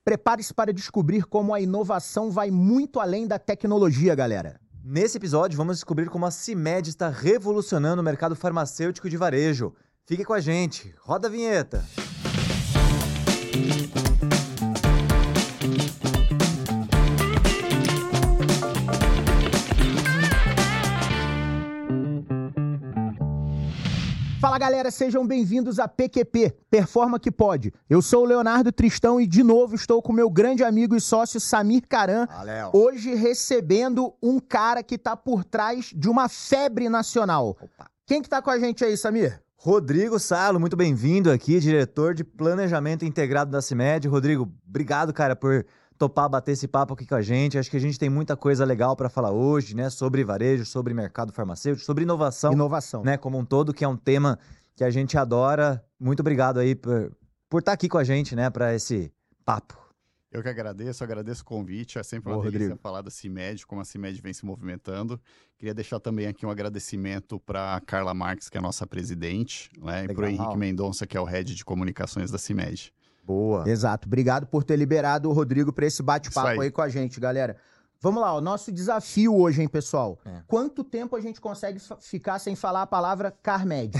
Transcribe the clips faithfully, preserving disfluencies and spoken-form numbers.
Prepare-se para descobrir como a inovação vai muito além da tecnologia, galera. Nesse episódio, vamos descobrir como a CIMED está revolucionando o mercado farmacêutico de varejo. Fique com a gente. Roda a vinheta. Fala galera, sejam bem-vindos a P Q P, Performa que Pode. Eu sou o Leonardo Tristão e de novo estou com meu grande amigo e sócio Samir Caran, Valeu. hoje recebendo um cara que tá por trás de uma febre nacional. Opa. Quem que tá com a gente aí, Samir? Rodrigo Salo, muito bem-vindo aqui, diretor de Planejamento Integrado da CIMED. Rodrigo, obrigado, cara, por topar bater esse papo aqui com a gente. Acho que a gente tem muita coisa legal para falar hoje, né? Sobre varejo, sobre mercado farmacêutico, sobre inovação. Inovação. Né? Como um todo, que é um tema que a gente adora. Muito obrigado aí por, por estar aqui com a gente, né? Para esse papo. Eu que agradeço, agradeço o convite. É sempre uma Boa, delícia Rodrigo. falar da CIMED, como a CIMED vem se movimentando. Queria deixar também aqui um agradecimento para a Carla Marques, que é a nossa presidente, né? E para o Henrique Mendonça, que é o head de comunicações da CIMED. Boa. Exato. Obrigado por ter liberado o Rodrigo para esse bate-papo aí. aí com a gente, galera. Vamos lá, o nosso desafio hoje, hein, pessoal? É. Quanto tempo a gente consegue fa- ficar sem falar a palavra CARMED?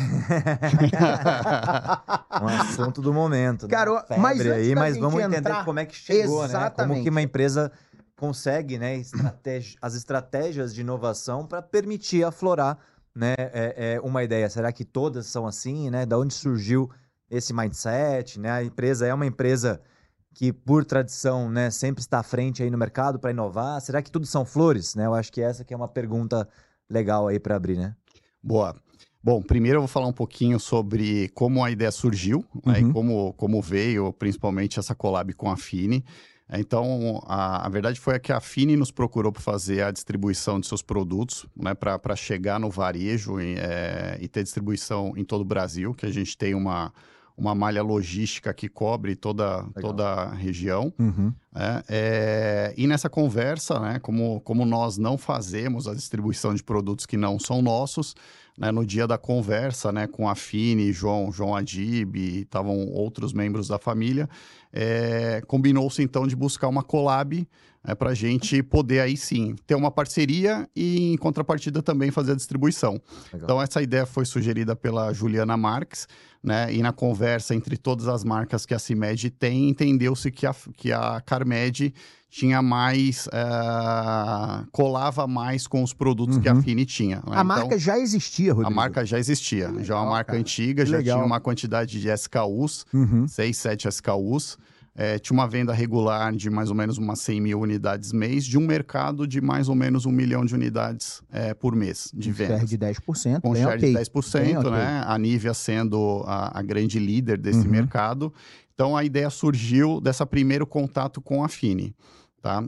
Um assunto do momento. Cara, né? o- mas Febre antes aí, da mas gente vamos entender entrar- como é que chegou, né? Como Exatamente. que uma empresa consegue, né, estratégia, as estratégias de inovação para permitir aflorar, né, é, é uma ideia. Será que todas são assim, né? Da onde surgiu esse mindset, né? A empresa é uma empresa que, por tradição, né, sempre está à frente aí no mercado para inovar. Será que tudo são flores, né? Eu acho que essa que é uma pergunta legal aí para abrir, né? Boa. Bom, primeiro eu vou falar um pouquinho sobre como a ideia surgiu, né, Uhum. e como, como veio, principalmente, essa collab com a Fini. Então, a, a verdade foi que a Fini nos procurou para fazer a distribuição de seus produtos, né, para chegar no varejo e, é, e ter distribuição em todo o Brasil, que a gente tem uma, uma malha logística que cobre toda, toda a região. Uhum. É, é, e nessa conversa, né, como, como nós não fazemos a distribuição de produtos que não são nossos, né, no dia da conversa, né, com a Fini, João, João Adib, e estavam outros membros da família, é, combinou-se então de buscar uma collab, né, para a gente poder aí sim ter uma parceria e em contrapartida também fazer a distribuição. Legal. Então essa ideia foi sugerida pela Juliana Marques, né, e na conversa entre todas as marcas que a CIMED tem, entendeu-se que a, que a CARMED tinha mais, uh, colava mais com os produtos Uhum. que a Fini tinha. Né? A Então, marca já existia, Rodrigo. a marca já existia, Que já é uma legal, marca cara. antiga, Que já legal. tinha uma quantidade de S K Us, Uhum. seis, sete S K Us, é, tinha uma venda regular de mais ou menos umas cem mil unidades mês, de um mercado de mais ou menos um milhão de unidades é, por mês de Um share vendas. de dez por cento, Com bem share ok. de dez por cento, Bem ok. né? A Nivea sendo a, a grande líder desse Uhum. mercado. Então, a ideia surgiu desse primeiro contato com a Fini, tá?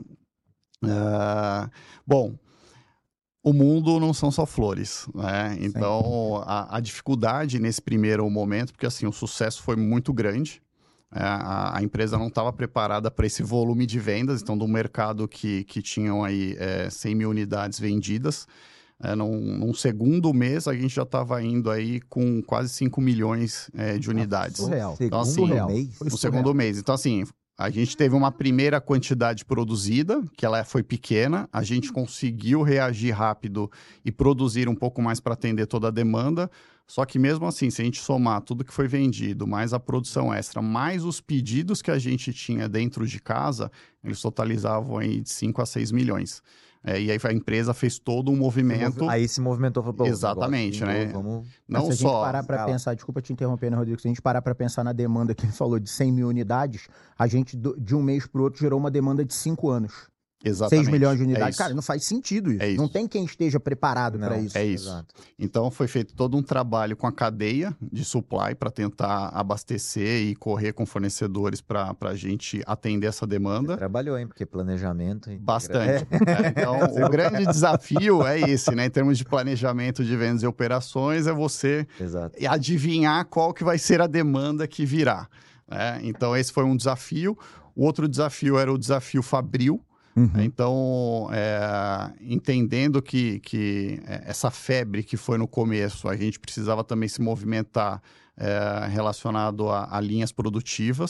Ah, bom, o mundo não são só flores, né? Então, a, a dificuldade nesse primeiro momento, porque assim, o sucesso foi muito grande, é, a, a empresa não estava preparada para esse volume de vendas, então, do mercado que, que tinham aí é, cem mil unidades vendidas, é, num, num segundo mês a gente já estava indo aí com quase cinco milhões é, de unidades. Surreal. Segundo assim, Surreal. mês. Foi No surreal. segundo mês. Então, assim, a gente teve uma primeira quantidade produzida, que ela foi pequena, a gente conseguiu reagir rápido e produzir um pouco mais para atender toda a demanda, só que mesmo assim, se a gente somar tudo que foi vendido, mais a produção extra, mais os pedidos que a gente tinha dentro de casa, eles totalizavam aí de cinco a seis milhões. É, e aí a empresa fez todo um movimento. Aí se movimentou. Falou, pô, Exatamente, negócio, né? Vamos... Mas Não se a gente só. parar para Fala. pensar, desculpa te interromper, né, Rodrigo? Se a gente parar para pensar na demanda que ele falou de cem mil unidades, a gente do- de um mês para o outro gerou uma demanda de cinco anos. Exatamente. seis milhões de É unidades. isso. Cara, não faz sentido isso. É isso. Não tem quem esteja preparado Não, para isso. É isso. Exato. Então, foi feito todo um trabalho com a cadeia de supply para tentar abastecer e correr com fornecedores para a gente atender essa demanda. Trabalhou, hein? Porque planejamento... e- Bastante. É, então, o grande desafio é esse, né? Em termos de planejamento de vendas e operações, é você Exato. adivinhar qual que vai ser a demanda que virá. Né? Então, esse foi um desafio. O outro desafio era o desafio Fabril. Uhum. Então, é, entendendo que, que essa febre que foi no começo, a gente precisava também se movimentar é, relacionado a, a linhas produtivas, que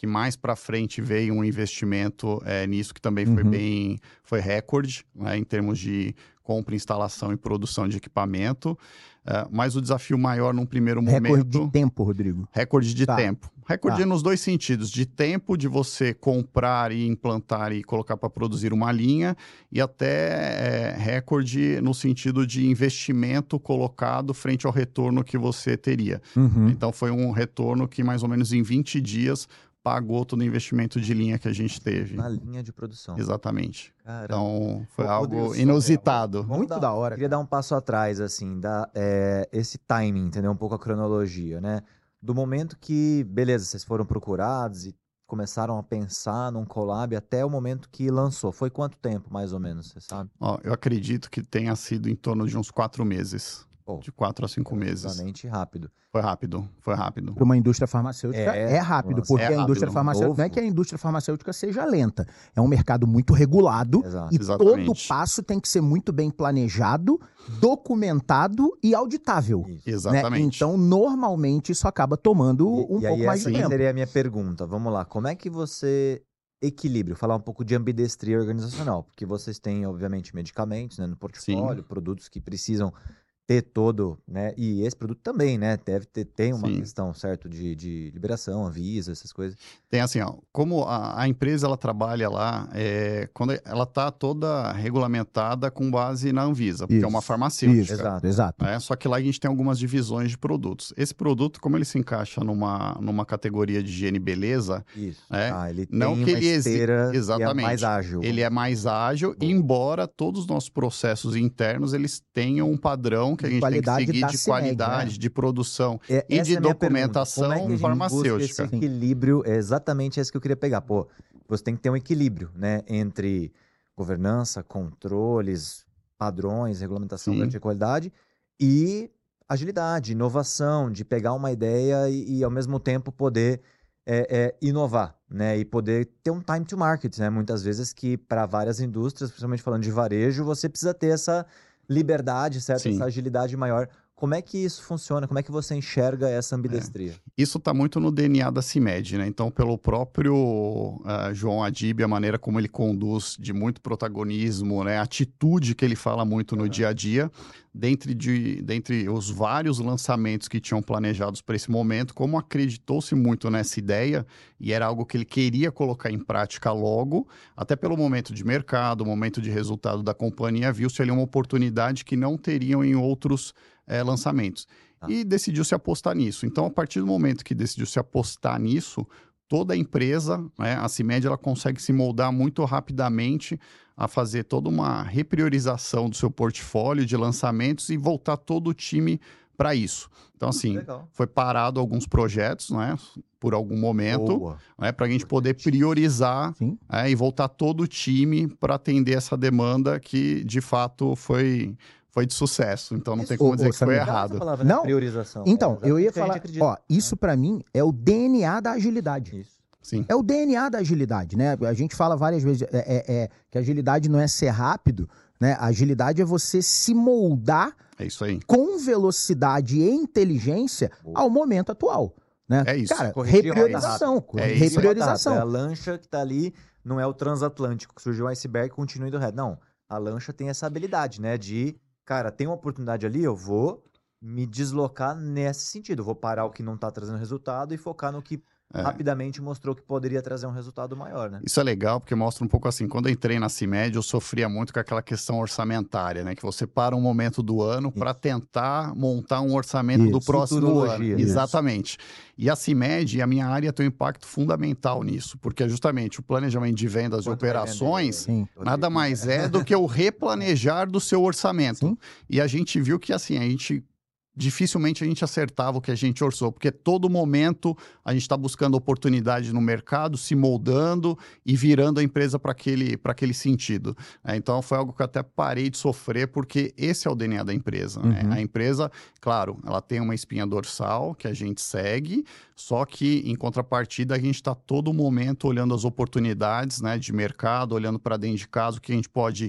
que mais para frente veio um investimento é, nisso que também foi Uhum. bem, foi recorde, né, em termos de compra, instalação e produção de equipamento. Uh, mas o desafio maior num primeiro momento... Recorde de tempo, Rodrigo. Recorde de Tá. tempo. Recorde Tá. nos dois sentidos. De tempo de você comprar e implantar e colocar para produzir uma linha e até é, recorde no sentido de investimento colocado frente ao retorno que você teria. Uhum. Então foi um retorno que mais ou menos em vinte dias pagou todo o investimento de linha que a gente teve. Na linha de produção. Exatamente. Caramba. Então foi Ô, algo Rodrigo, inusitado. Vamos Muito dar- da hora, Queria cara. dar um passo atrás, assim, dar é, esse timing, entender um pouco a cronologia, né? Do momento que, beleza, vocês foram procurados e começaram a pensar num collab até o momento que lançou. Foi quanto tempo, mais ou menos, você sabe? Ó, eu acredito que tenha sido em torno de uns quatro meses. Pô, De quatro a cinco meses. relativamente rápido. Foi rápido, foi rápido. Para uma indústria farmacêutica é, É, rápido, nossa, porque é a indústria rápido, farmacêutica novo. não é que a indústria farmacêutica seja lenta. É um mercado muito regulado Exato. e Exatamente. todo passo tem que ser muito bem planejado, documentado e auditável. Isso. Né? Exatamente. Então, normalmente, isso acaba tomando um e, e pouco aí mais essa de aí tempo. seria a minha pergunta. Vamos lá. Como é que você equilibra? Falar um pouco de ambidestria organizacional, porque vocês têm, obviamente, medicamentos, né, no portfólio, produtos que precisam ter todo, né? E esse produto também, né? Deve ter tem uma Sim. questão, certo, de, de liberação, Anvisa, essas coisas. Tem assim, ó, como a, a empresa ela trabalha lá, é, quando ela está toda regulamentada com base na Anvisa, porque Isso, é uma farmacêutica. Isso, Exato. exato. Né? Só que lá a gente tem algumas divisões de produtos. Esse produto, como ele se encaixa numa, numa categoria de higiene e beleza, Isso. É, Ah, ele não tem que uma ele exi- esteira que é Exatamente. mais ágil. ele é mais ágil, Boa. embora todos os nossos processos internos eles tenham um padrão que a De gente tem que qualidade seguir da de CIMED, qualidade, né? de produção É, e essa de é a minha pergunta. documentação Como é que a gente farmacêutica. busca esse equilíbrio? É exatamente esse que eu queria pegar. Pô, você tem que ter um equilíbrio, né? Entre governança, controles, padrões, regulamentação, Sim. garantia de qualidade e agilidade, inovação, de pegar uma ideia e, e ao mesmo tempo poder é, é, inovar, né? E poder ter um time to market, né? Muitas vezes que para várias indústrias, principalmente falando de varejo, você precisa ter essa liberdade, certo? Sim. Essa agilidade maior. Como é que isso funciona? Como é que você enxerga essa ambidestria? Isso está muito no D N A da CIMED, né? Então, pelo próprio ah, João Adib, a maneira como ele conduz de muito protagonismo, né? A atitude que ele fala muito no Uhum. dia a dia, dentre, de, dentre os vários lançamentos que tinham planejados para esse momento, como acreditou-se muito nessa ideia e era algo que ele queria colocar em prática logo, até pelo momento de mercado, momento de resultado da companhia, viu-se ali uma oportunidade que não teriam em outros é, lançamentos. Tá. E decidiu se apostar nisso. Então, a partir do momento que decidiu se apostar nisso, toda a empresa, né, a CIMED, ela consegue se moldar muito rapidamente a fazer toda uma repriorização do seu portfólio de lançamentos e voltar todo o time para isso. Então, assim, Legal. foi parado alguns projetos, né, por algum momento, Boa. né, para a gente poder priorizar Sim. é, e voltar todo o time para atender essa demanda que, de fato, foi, foi de sucesso. Então, não Isso- tem como Ô, dizer ô, que foi Samir, Legal essa errado. palavra, né? Não. Priorização. Então, É eu ia exatamente o que a gente falar, acredita. ó, isso pra mim é o D N A da agilidade. Isso. Sim. É o D N A da agilidade, né? A gente fala várias vezes é, é- é que agilidade não é ser rápido, né? A agilidade é você se moldar É isso aí. com velocidade e inteligência Boa. ao momento atual, né? É isso. Cara, Corrigir rota repriorização, rápido. É Corrigir isso. rota repriorização. rápida. É a lancha que tá ali, não é o transatlântico, que surgiu um iceberg e continua indo reto. Não, a lancha tem essa habilidade, né? De, cara, tem uma oportunidade ali, eu vou me deslocar nesse sentido. Eu vou parar o que não tá trazendo resultado e focar no que É. rapidamente mostrou que poderia trazer um resultado maior, né? Isso é legal porque mostra um pouco assim, quando eu entrei na CIMED, eu sofria muito com aquela questão orçamentária, né? Que você para um momento do ano para tentar montar um orçamento do Isso. próximo ano. Futurologia. Isso. Exatamente. E a CIMED e a minha área tem um impacto fundamental nisso, porque é justamente o planejamento de vendas e Quanto vai operações vender? Sim. nada mais é do que o replanejar do seu orçamento. Sim. E a gente viu que assim, a gente dificilmente a gente acertava o que a gente orçou, porque todo momento a gente está buscando oportunidade no mercado, se moldando e virando a empresa para aquele, para aquele sentido. É, então foi algo que eu até parei de sofrer, porque esse é o D N A da empresa. Né? Uhum. A empresa, claro, ela tem uma espinha dorsal que a gente segue, só que em contrapartida a gente está todo momento olhando as oportunidades, né, de mercado, olhando para dentro de casa, o que a gente pode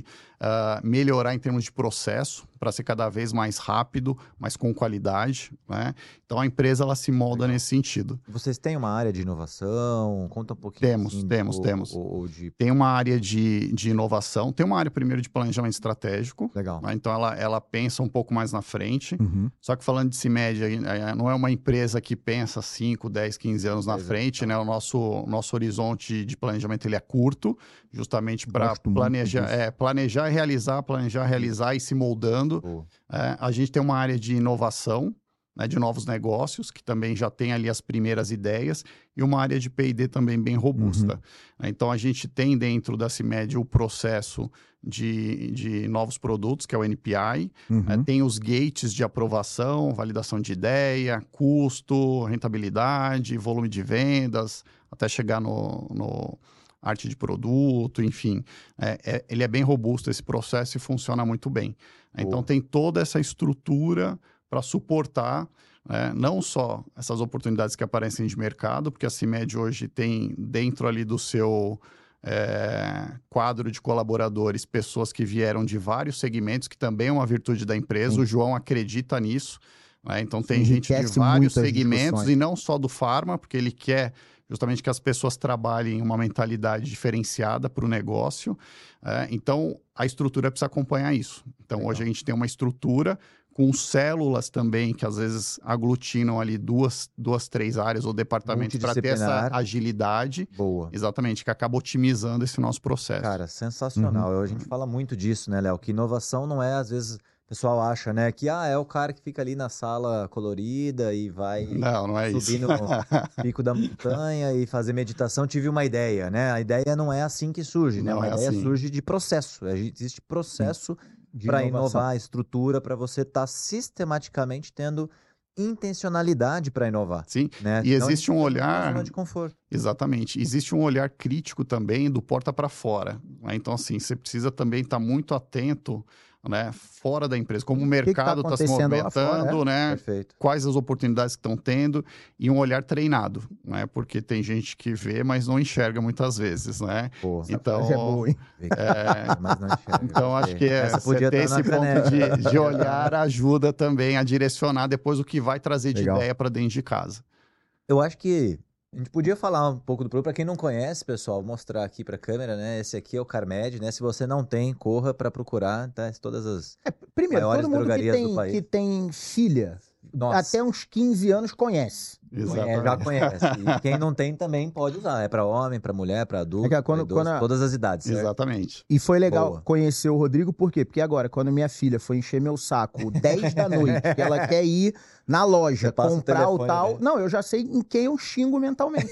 uh, melhorar em termos de processo, para ser cada vez mais rápido, mas com qualidade, né? Então, a empresa, ela se molda Legal. nesse sentido. Vocês têm uma área de inovação? Conta um pouquinho. Temos, assim, temos, ou, temos. Ou, ou de... Tem uma área de, de inovação, tem uma área, primeiro, de planejamento estratégico. Legal. Né? Então, ela, ela pensa um pouco mais na frente. Uhum. Só que falando de CIMED, não é uma empresa que pensa cinco, dez, quinze anos na Exato. frente, né? O nosso, o nosso horizonte de planejamento ele é curto, justamente para Gosto muito planejar, disso. é, planejar e realizar, planejar, realizar e se moldando. Boa. É, a gente tem uma área de inovação, né, de novos negócios, que também já tem ali as primeiras ideias, e uma área de P e D também bem robusta. Uhum. Então, a gente tem dentro da CIMED o processo de, de novos produtos, que é o N P I, Uhum. né, tem os gates de aprovação, validação de ideia, custo, rentabilidade, volume de vendas, até chegar no... no arte de produto, enfim. É, é, ele é bem robusto, esse processo, e funciona muito bem. Então, Boa. tem toda essa estrutura para suportar, né, não só essas oportunidades que aparecem de mercado, porque a CIMED hoje tem dentro ali do seu é, quadro de colaboradores pessoas que vieram de vários segmentos, que também é uma virtude da empresa. Sim. O João acredita nisso. Né? Então, tem Sim, gente de enriquece vários muito as segmentos, discussões. e não só do farma, porque ele quer justamente que as pessoas trabalhem uma mentalidade diferenciada para o negócio. É, então, a estrutura precisa acompanhar isso. Então, Legal. hoje a gente tem uma estrutura com células também, que às vezes aglutinam ali duas, duas três áreas ou departamentos para ter essa Multidisciplinar. agilidade. Boa. Exatamente, que acaba otimizando esse nosso processo. Cara, sensacional. Uhum. A gente fala muito disso, né, Léo? Que inovação não é, às vezes, o pessoal acha, né, que ah, é o cara que fica ali na sala colorida e vai Não, não é subir isso. no pico da montanha e fazer meditação. Tive uma ideia, né? A ideia não é assim que surge, né? Não Uma é ideia assim. surge de processo. Existe processo De para inovação. inovar a estrutura, para você estar sistematicamente tendo intencionalidade para inovar. Sim, Né? e Senão a existe gente um fica na olhar... zona de conforto. Exatamente. Existe um olhar crítico também do porta para fora. Né? Então, assim, você precisa também estar muito atento, né, fora da empresa. Como o que que tá mercado está se acontecendo lá fora, movimentando, né? Perfeito. Quais as oportunidades que estão tendo, e um olhar treinado, né? Porque tem gente que vê, mas não enxerga muitas vezes, né? Pô, Então, Mas é boa, hein? é, mas não enxerga. então acho que é, Essa você podia ter estar na esse ponto caneca. de, de olhar ajuda também a direcionar depois o que vai trazer de Legal. ideia para dentro de casa. Eu acho que a gente podia falar um pouco do produto. Para quem não conhece, pessoal, vou mostrar aqui para a câmera, né? Esse aqui é o Carmed, né? Se você não tem, corra para procurar, tá? Todas as... É, primeiro, Maiores todo mundo que drogarias do tem, país. que tem filha Nossa, até uns quinze anos conhece. conhece, já conhece. E quem não tem também pode usar. É para homem, para mulher, para adulto, É que quando- pra idoso, quando a- todas as idades. certo? Exatamente. E foi legal Boa. conhecer o Rodrigo, por quê? Porque agora, quando minha filha foi encher meu saco dez da noite, que ela quer ir na loja Você passa o comprar o telefone, tal. né? Não, eu já sei em quem eu xingo mentalmente.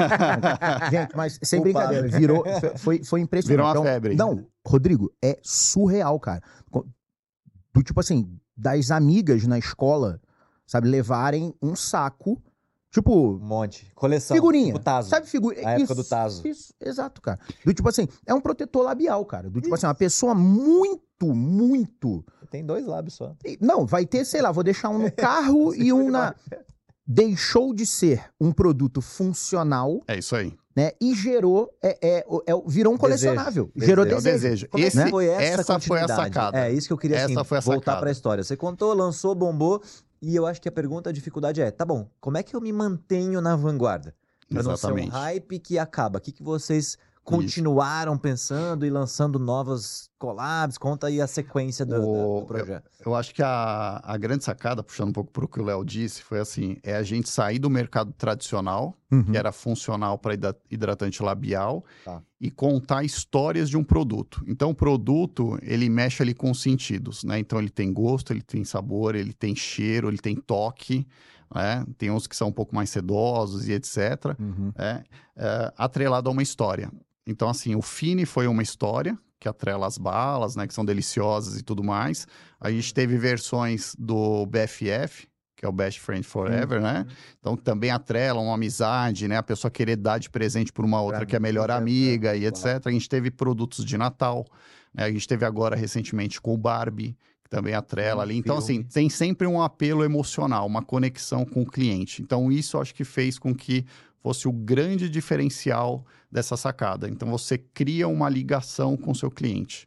Gente, mas sem Culpado. brincadeira, virou, foi, foi impressionante. Virou uma Então, febre. Não, Rodrigo, é surreal, cara. Co- Do tipo assim, das amigas na escola, sabe, levarem um saco, tipo, Um monte. Coleção. figurinha. Tipo Tazo. Sabe, figura. A época do Tazo. Isso, exato, cara. Do tipo assim, é um protetor labial, cara. Do tipo assim, uma pessoa muito, muito. Tem dois lábios só. Não, vai ter, sei lá, vou deixar um no carro e um na. Deixou de ser um produto funcional, É isso aí. né? E gerou. É, é, é- virou um Desejo. colecionável. Desejo. Gerou É o desejo. desejo. Como é que Esse- foi essa, essa foi a continuidade? sacada. É isso que eu queria assim, Essa foi a voltar sacada. para a história. Você contou, lançou, bombou, e eu acho que a pergunta, a dificuldade é, tá bom, como é que eu me mantenho na vanguarda? Pra não ser um Exatamente. hype que acaba. O que, que vocês continuaram pensando e lançando novas collabs? Conta aí a sequência do, O- do projeto. Eu acho que a, a grande sacada, puxando um pouco para o que o Léo disse, foi assim, é a gente sair do mercado tradicional, Uhum. que era funcional para hidratante labial, Tá. e contar histórias de um produto. Então, o produto, ele mexe ali com os sentidos, né? Então, ele tem gosto, ele tem sabor, ele tem cheiro, ele tem toque, né? Tem uns que são um pouco mais sedosos e etcétera. Uhum. É, é, atrelado a uma história. Então, assim, o Fini foi uma história que atrela as balas, né? Que são deliciosas e tudo mais. A gente teve versões do B F F, que é o Best Friend Forever, né? Então, também atrelam uma amizade, né? A pessoa querer dar de presente por uma outra Pra que é melhor amiga, amiga pra- e etcétera. A gente teve produtos de Natal, né? A gente teve agora, recentemente, com o Barbie, que também atrela Um ali. Então, filme. assim, tem sempre um apelo emocional, uma conexão com o cliente. Então, isso eu acho que fez com que fosse o grande diferencial dessa sacada. Então, você cria uma ligação com o seu cliente.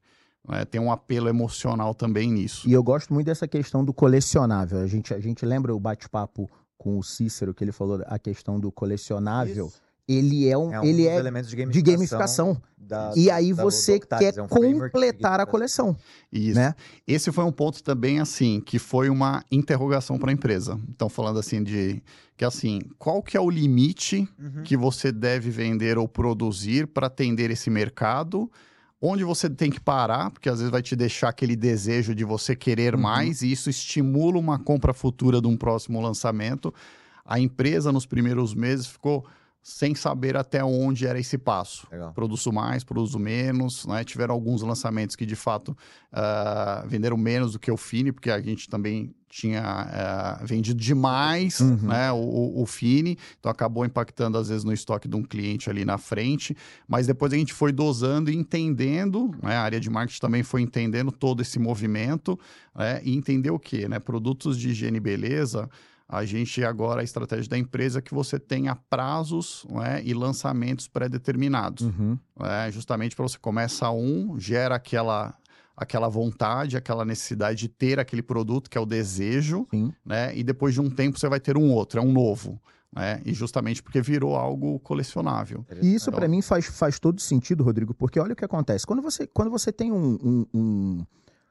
né? Tem um apelo emocional também nisso. E eu gosto muito dessa questão do colecionável. A gente, a gente lembra o bate-papo com o Cícero, que ele falou a questão do colecionável. Isso. Ele é um, É um ele dos é elementos de de gamificação. gamificação. Da, E aí da você Doctarius, quer é um framework de completar a gamificação. coleção. Isso. Né? Esse foi um ponto também, assim, que foi uma interrogação para a empresa. Então, falando assim de... Que assim, qual que é o limite Uhum. que você deve vender ou produzir para atender esse mercado? Onde você tem que parar, porque às vezes vai te deixar aquele desejo de você querer Uhum. mais, e isso estimula uma compra futura de um próximo lançamento. A empresa, nos primeiros meses, ficou sem saber até onde era esse passo. Legal. Produzo mais, produzo menos, né? Tiveram alguns lançamentos que, de fato, uh, venderam menos do que o Fini, porque a gente também tinha uh, vendido demais, Uhum. né? o, o Fini, então acabou impactando, às vezes, no estoque de um cliente ali na frente, mas depois a gente foi dosando e entendendo, né? A área de marketing também foi entendendo todo esse movimento, né? E entender o quê? Né? Produtos de higiene e beleza, a gente agora, a estratégia da empresa é que você tenha prazos, né, e lançamentos pré-determinados. Uhum. Né, justamente para você começa um, gera aquela, aquela vontade, aquela necessidade de ter aquele produto, que é o desejo, Sim. né, e depois de um tempo você vai ter um outro, é um novo. Né, e justamente porque virou algo colecionável. E isso, Então, para mim, faz, faz todo sentido, Rodrigo, porque olha o que acontece. Quando você, quando você tem um, um, um,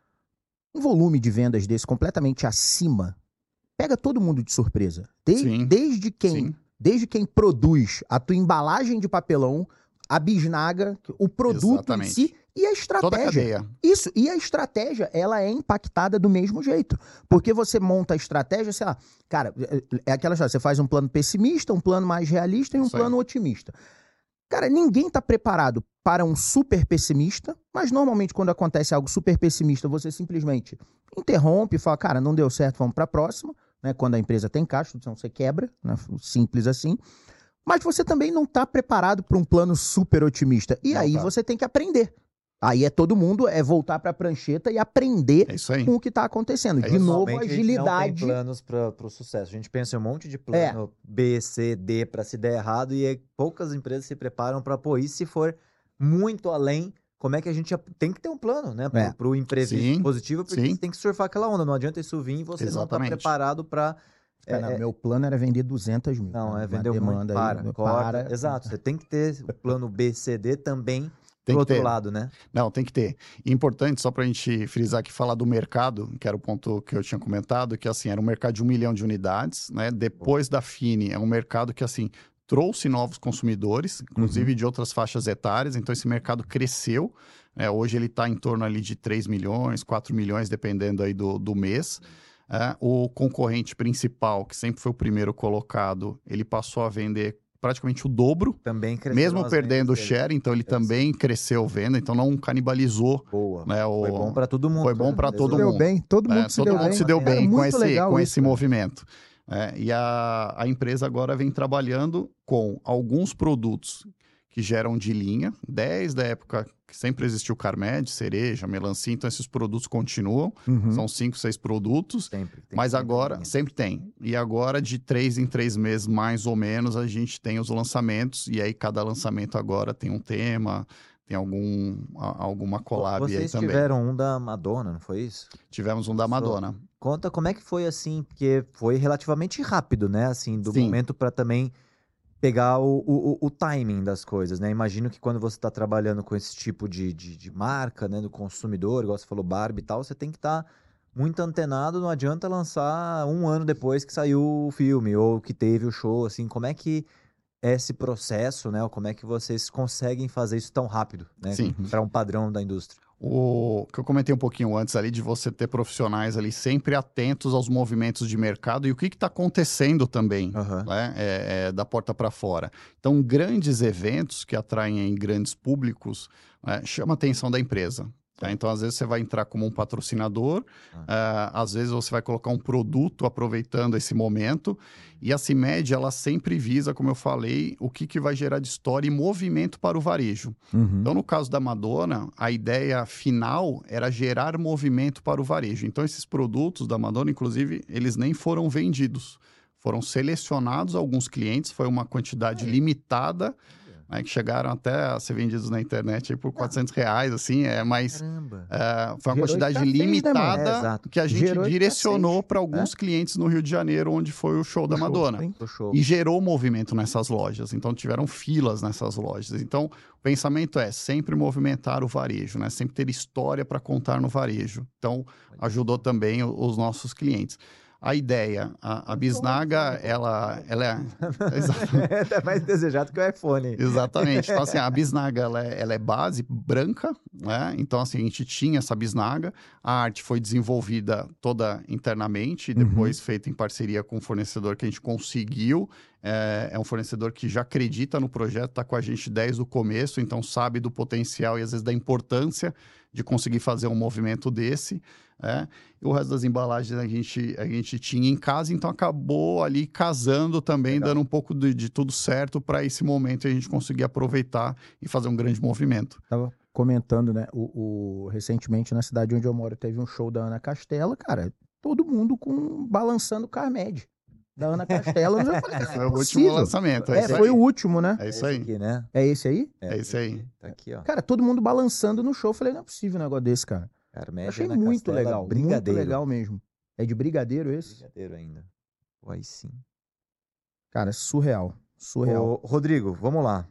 um volume de vendas desse completamente acima, pega todo mundo de surpresa. De, Sim, desde, quem, sim. desde quem produz a tua embalagem de papelão, a bisnaga, o produto Exatamente. em si e a Toda a estratégia. cadeia. Isso, e a estratégia, ela é impactada do mesmo jeito. Porque você monta a estratégia, sei lá, cara, é aquela história, você faz um plano pessimista, um plano mais realista e um Isso aí. plano otimista. Cara, ninguém tá preparado para um super pessimista, mas normalmente quando acontece algo super pessimista, você simplesmente interrompe e fala, cara, não deu certo, vamos para a próxima, né? Quando a empresa tem caixa, então você quebra, né? Simples assim. Mas você também não tá preparado para um plano super otimista. E Não aí tá. você tem que aprender. Aí é todo mundo, é voltar para a prancheta e aprender É isso aí. com o que tá acontecendo. É De isso. novo, Normalmente, a gente não tem agilidade. planos para o sucesso. A gente pensa em um monte de É. plano B, C, D para se der errado e aí poucas empresas se preparam para pôr isso. Se for muito além, como é que a gente tem que ter um plano, né? É. Para o imprevisto Sim, positivo, porque sim. você tem que surfar aquela onda. Não adianta isso vir e você Exatamente. não está preparado para... Cara, É, meu plano era vender duzentas mil. não, cara. é Uma vender muito. demanda Para, aí, corta. para. Exato, você tem que ter o plano B, C, D também Tem pro que outro ter. lado, né? Não, tem que ter. E importante, só para a gente frisar aqui, falar do mercado, que era o ponto que eu tinha comentado, que assim, era um mercado de um milhão de unidades, né? Depois da Fini, é um mercado que assim trouxe novos consumidores, inclusive Uhum. de outras faixas etárias, então esse mercado cresceu. Né? Hoje ele está em torno ali de três milhões, quatro milhões, dependendo aí do, do mês. É, o concorrente principal, que sempre foi o primeiro colocado, ele passou a vender praticamente o dobro, Também cresceu. mesmo perdendo o share, então ele também cresceu venda, então não canibalizou. Boa. Né, o... Foi bom para todo mundo. Foi bom né? pra Beleza? todo Deu mundo. bem, todo mundo É, se todo deu mundo bem. se deu Cara, bem com muito esse, legal com isso, esse cara. movimento. É, e a, a empresa agora vem trabalhando com alguns produtos que geram de linha, desde a época que sempre existiu Carmed, cereja, melancia, então esses produtos continuam, Uhum. são cinco, seis produtos, Sempre. tem mas que ter agora, linha. sempre tem. E agora, de três em três meses, mais ou menos, a gente tem os lançamentos, e aí cada lançamento agora tem um tema, tem algum, a- alguma collab aí Vocês também. tiveram um da Madonna, não foi isso? Tivemos um da Madonna. Conta como é que foi assim, porque foi relativamente rápido, né? Assim, do Sim. momento para também pegar o, o, o timing das coisas, né? Imagino que quando você está trabalhando com esse tipo de, de, de marca, né? Do consumidor, igual você falou, Barbie e tal, você tem que estar muito antenado, não adianta lançar um ano depois que saiu o filme ou que teve o show, assim, como é que é esse processo, né? Ou como é que vocês conseguem fazer isso tão rápido, né? Sim. Para um padrão da indústria. O que eu comentei um pouquinho antes ali, de você ter profissionais ali sempre atentos aos movimentos de mercado e o que está acontecendo também, Aham. né, é, é, da porta para fora. Então, grandes eventos que atraem aí grandes públicos, né, chama a atenção da empresa. Tá? Então, às vezes, você vai entrar como um patrocinador, ah, às vezes você vai colocar um produto aproveitando esse momento, e a CIMED, ela sempre visa, como eu falei, o que, que vai gerar de história e movimento para o varejo. Uhum. Então, no caso da Madonna, a ideia final era gerar movimento para o varejo. Então, esses produtos da Madonna, inclusive, eles nem foram vendidos. Foram selecionados alguns clientes, foi uma quantidade limitada, né, que chegaram até a ser vendidos na internet aí por quatrocentos reais, assim, é, mas Caramba. é, foi uma Gerou quantidade escassez, né, limitada mano? É, exato. que a gente Gerou direcionou escassez, para alguns clientes no Rio de Janeiro, onde foi o show da O show, Madonna. hein? Do show. E gerou movimento nessas lojas, então tiveram filas nessas lojas. Então, o pensamento é sempre movimentar o varejo, né? Sempre ter história para contar no varejo. Então, ajudou também o- os nossos clientes. A ideia, a, a Bisnaga, ela, ela é... Exatamente. É mais desejado que o iPhone. Exatamente. Então, assim, a bisnaga, ela é, ela é base branca, né? Então, assim, a gente tinha essa bisnaga. A arte foi desenvolvida toda internamente e depois feita em parceria com um fornecedor que a gente conseguiu. É, é um fornecedor que já acredita no projeto, está com a gente desde o começo, então sabe do potencial e, às vezes, da importância de conseguir fazer um movimento desse. É. E o resto das embalagens a gente, a gente tinha em casa, então acabou ali casando também, Legal. dando um pouco de, de tudo certo para esse momento a gente conseguir aproveitar e fazer um grande movimento. Tava comentando, né? O, o- recentemente na cidade onde eu moro teve um show da Ana Castela, cara. Todo mundo com balançando o Carmed da Ana Castela. Eu já falei, cara, Foi não é o último possível. lançamento. É, É, isso foi aí. o último, né? É É isso esse aí. aqui, né? É esse aí? É esse aí. Tá aqui, ó. Cara, todo mundo balançando no show. Eu falei, não é possível um negócio desse, cara. Cara, Eu média achei na muito Castela, legal, muito brigadeiro. legal mesmo. É de brigadeiro esse? Brigadeiro ainda. Pô, aí sim. Cara, surreal, surreal. Ô, Rodrigo, vamos lá.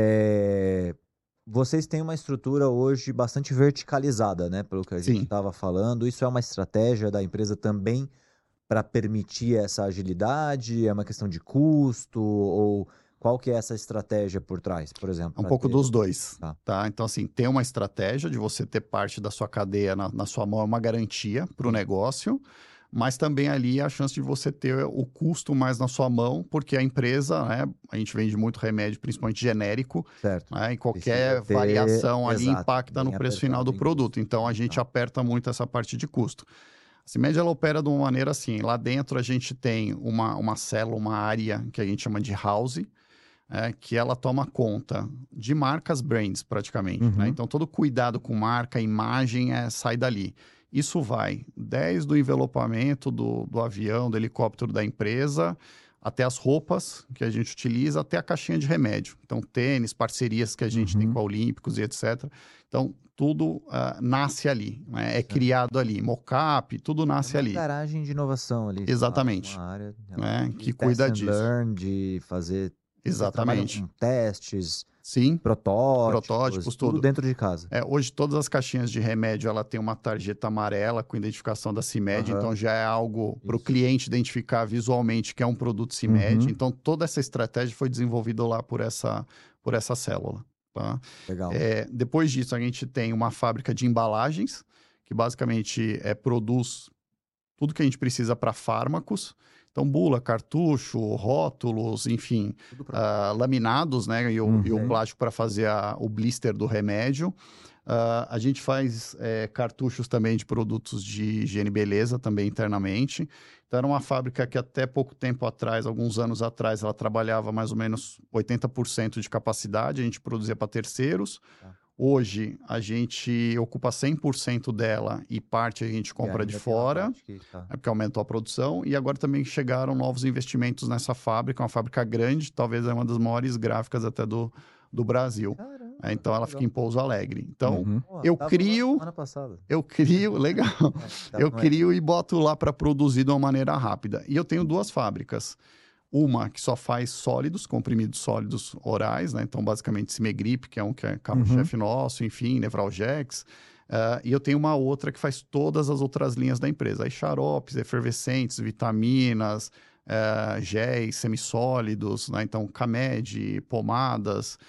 É, Vocês têm uma estrutura hoje bastante verticalizada, né? Pelo que a gente Sim. estava falando. Isso é uma estratégia da empresa também para permitir essa agilidade? É uma questão de custo? Ou qual que é essa estratégia por trás, por exemplo? É um pra pouco ter- dos dois, Tá. tá. Então, assim, tem uma estratégia de você ter parte da sua cadeia na, na sua mão, é uma garantia para o negócio, mas também ali a chance de você ter o custo mais na sua mão, porque a empresa, né, a gente vende muito remédio, principalmente genérico, Certo. né, e qualquer Precisa ter- variação ali Exato, impacta no bem preço final do apertado em produto. custo. Então, a gente Tá. aperta muito essa parte de custo. A CIMED, ela opera de uma maneira assim, lá dentro a gente tem uma, uma célula, uma área que a gente chama de house, é, que ela toma conta de marcas brands, praticamente. Uhum. Né? Então, todo cuidado com marca, imagem, é, sai dali. Isso vai desde o envelopamento do, do avião, do helicóptero da empresa, até as roupas que a gente utiliza, até a caixinha de remédio. Então, tênis, parcerias que a gente Uhum. tem com a Olímpicos e etcétera. Então, tudo ah, nasce ali, né? É criado ali. Mocap, tudo nasce É uma ali. garagem de inovação ali. Exatamente. Uma área Né? de Que test cuida and disso. learn, de fazer... Vocês trabalham Exatamente. com testes, Sim. protótipos, Protótipos, tudo tudo. dentro de casa. É, hoje, todas as caixinhas de remédio, ela tem uma tarjeta amarela com identificação da CIMED, Aham. então já é algo para o Isso. cliente identificar visualmente que é um produto CIMED. Uhum. Então, toda essa estratégia foi desenvolvida lá por essa, por essa célula. Tá? Legal. É, depois disso, a gente tem uma fábrica de embalagens, que basicamente é, produz tudo que a gente precisa para fármacos. Então, bula, cartucho, rótulos, enfim, Tudo pronto. ah, laminados, né? E o, Uhum. e o plástico para fazer a- o blister do remédio. Ah, a gente faz é, cartuchos também de produtos de higiene e beleza, também internamente. Então, era uma fábrica que até pouco tempo atrás, alguns anos atrás, ela trabalhava mais ou menos oitenta por cento de capacidade, a gente produzia para terceiros. Tá. Hoje, a gente ocupa cem por cento dela e parte a gente E compra ainda de tem uma fora. parte que tá- É porque aumentou a produção e agora também chegaram novos investimentos nessa fábrica, uma fábrica grande, talvez é uma das maiores gráficas até do, do Brasil. Caramba, É, então ela fica em legal. Pouso Alegre. Então Uhum. Pô, eu tava lá crio- semana passada. eu crio, legal, É, tá- eu não é- crio e boto lá para produzir de uma maneira rápida. E eu tenho duas fábricas. Uma que só faz sólidos, comprimidos sólidos orais, né? Então, basicamente, Cimegrip, que é um que é carro-chefe nosso, enfim, Nevralgex. Ah, e eu tenho uma outra que faz todas as outras linhas da empresa. Aí, xaropes, efervescentes, vitaminas, eh, géis, semissólidos, né? Então, Camed, pomadas,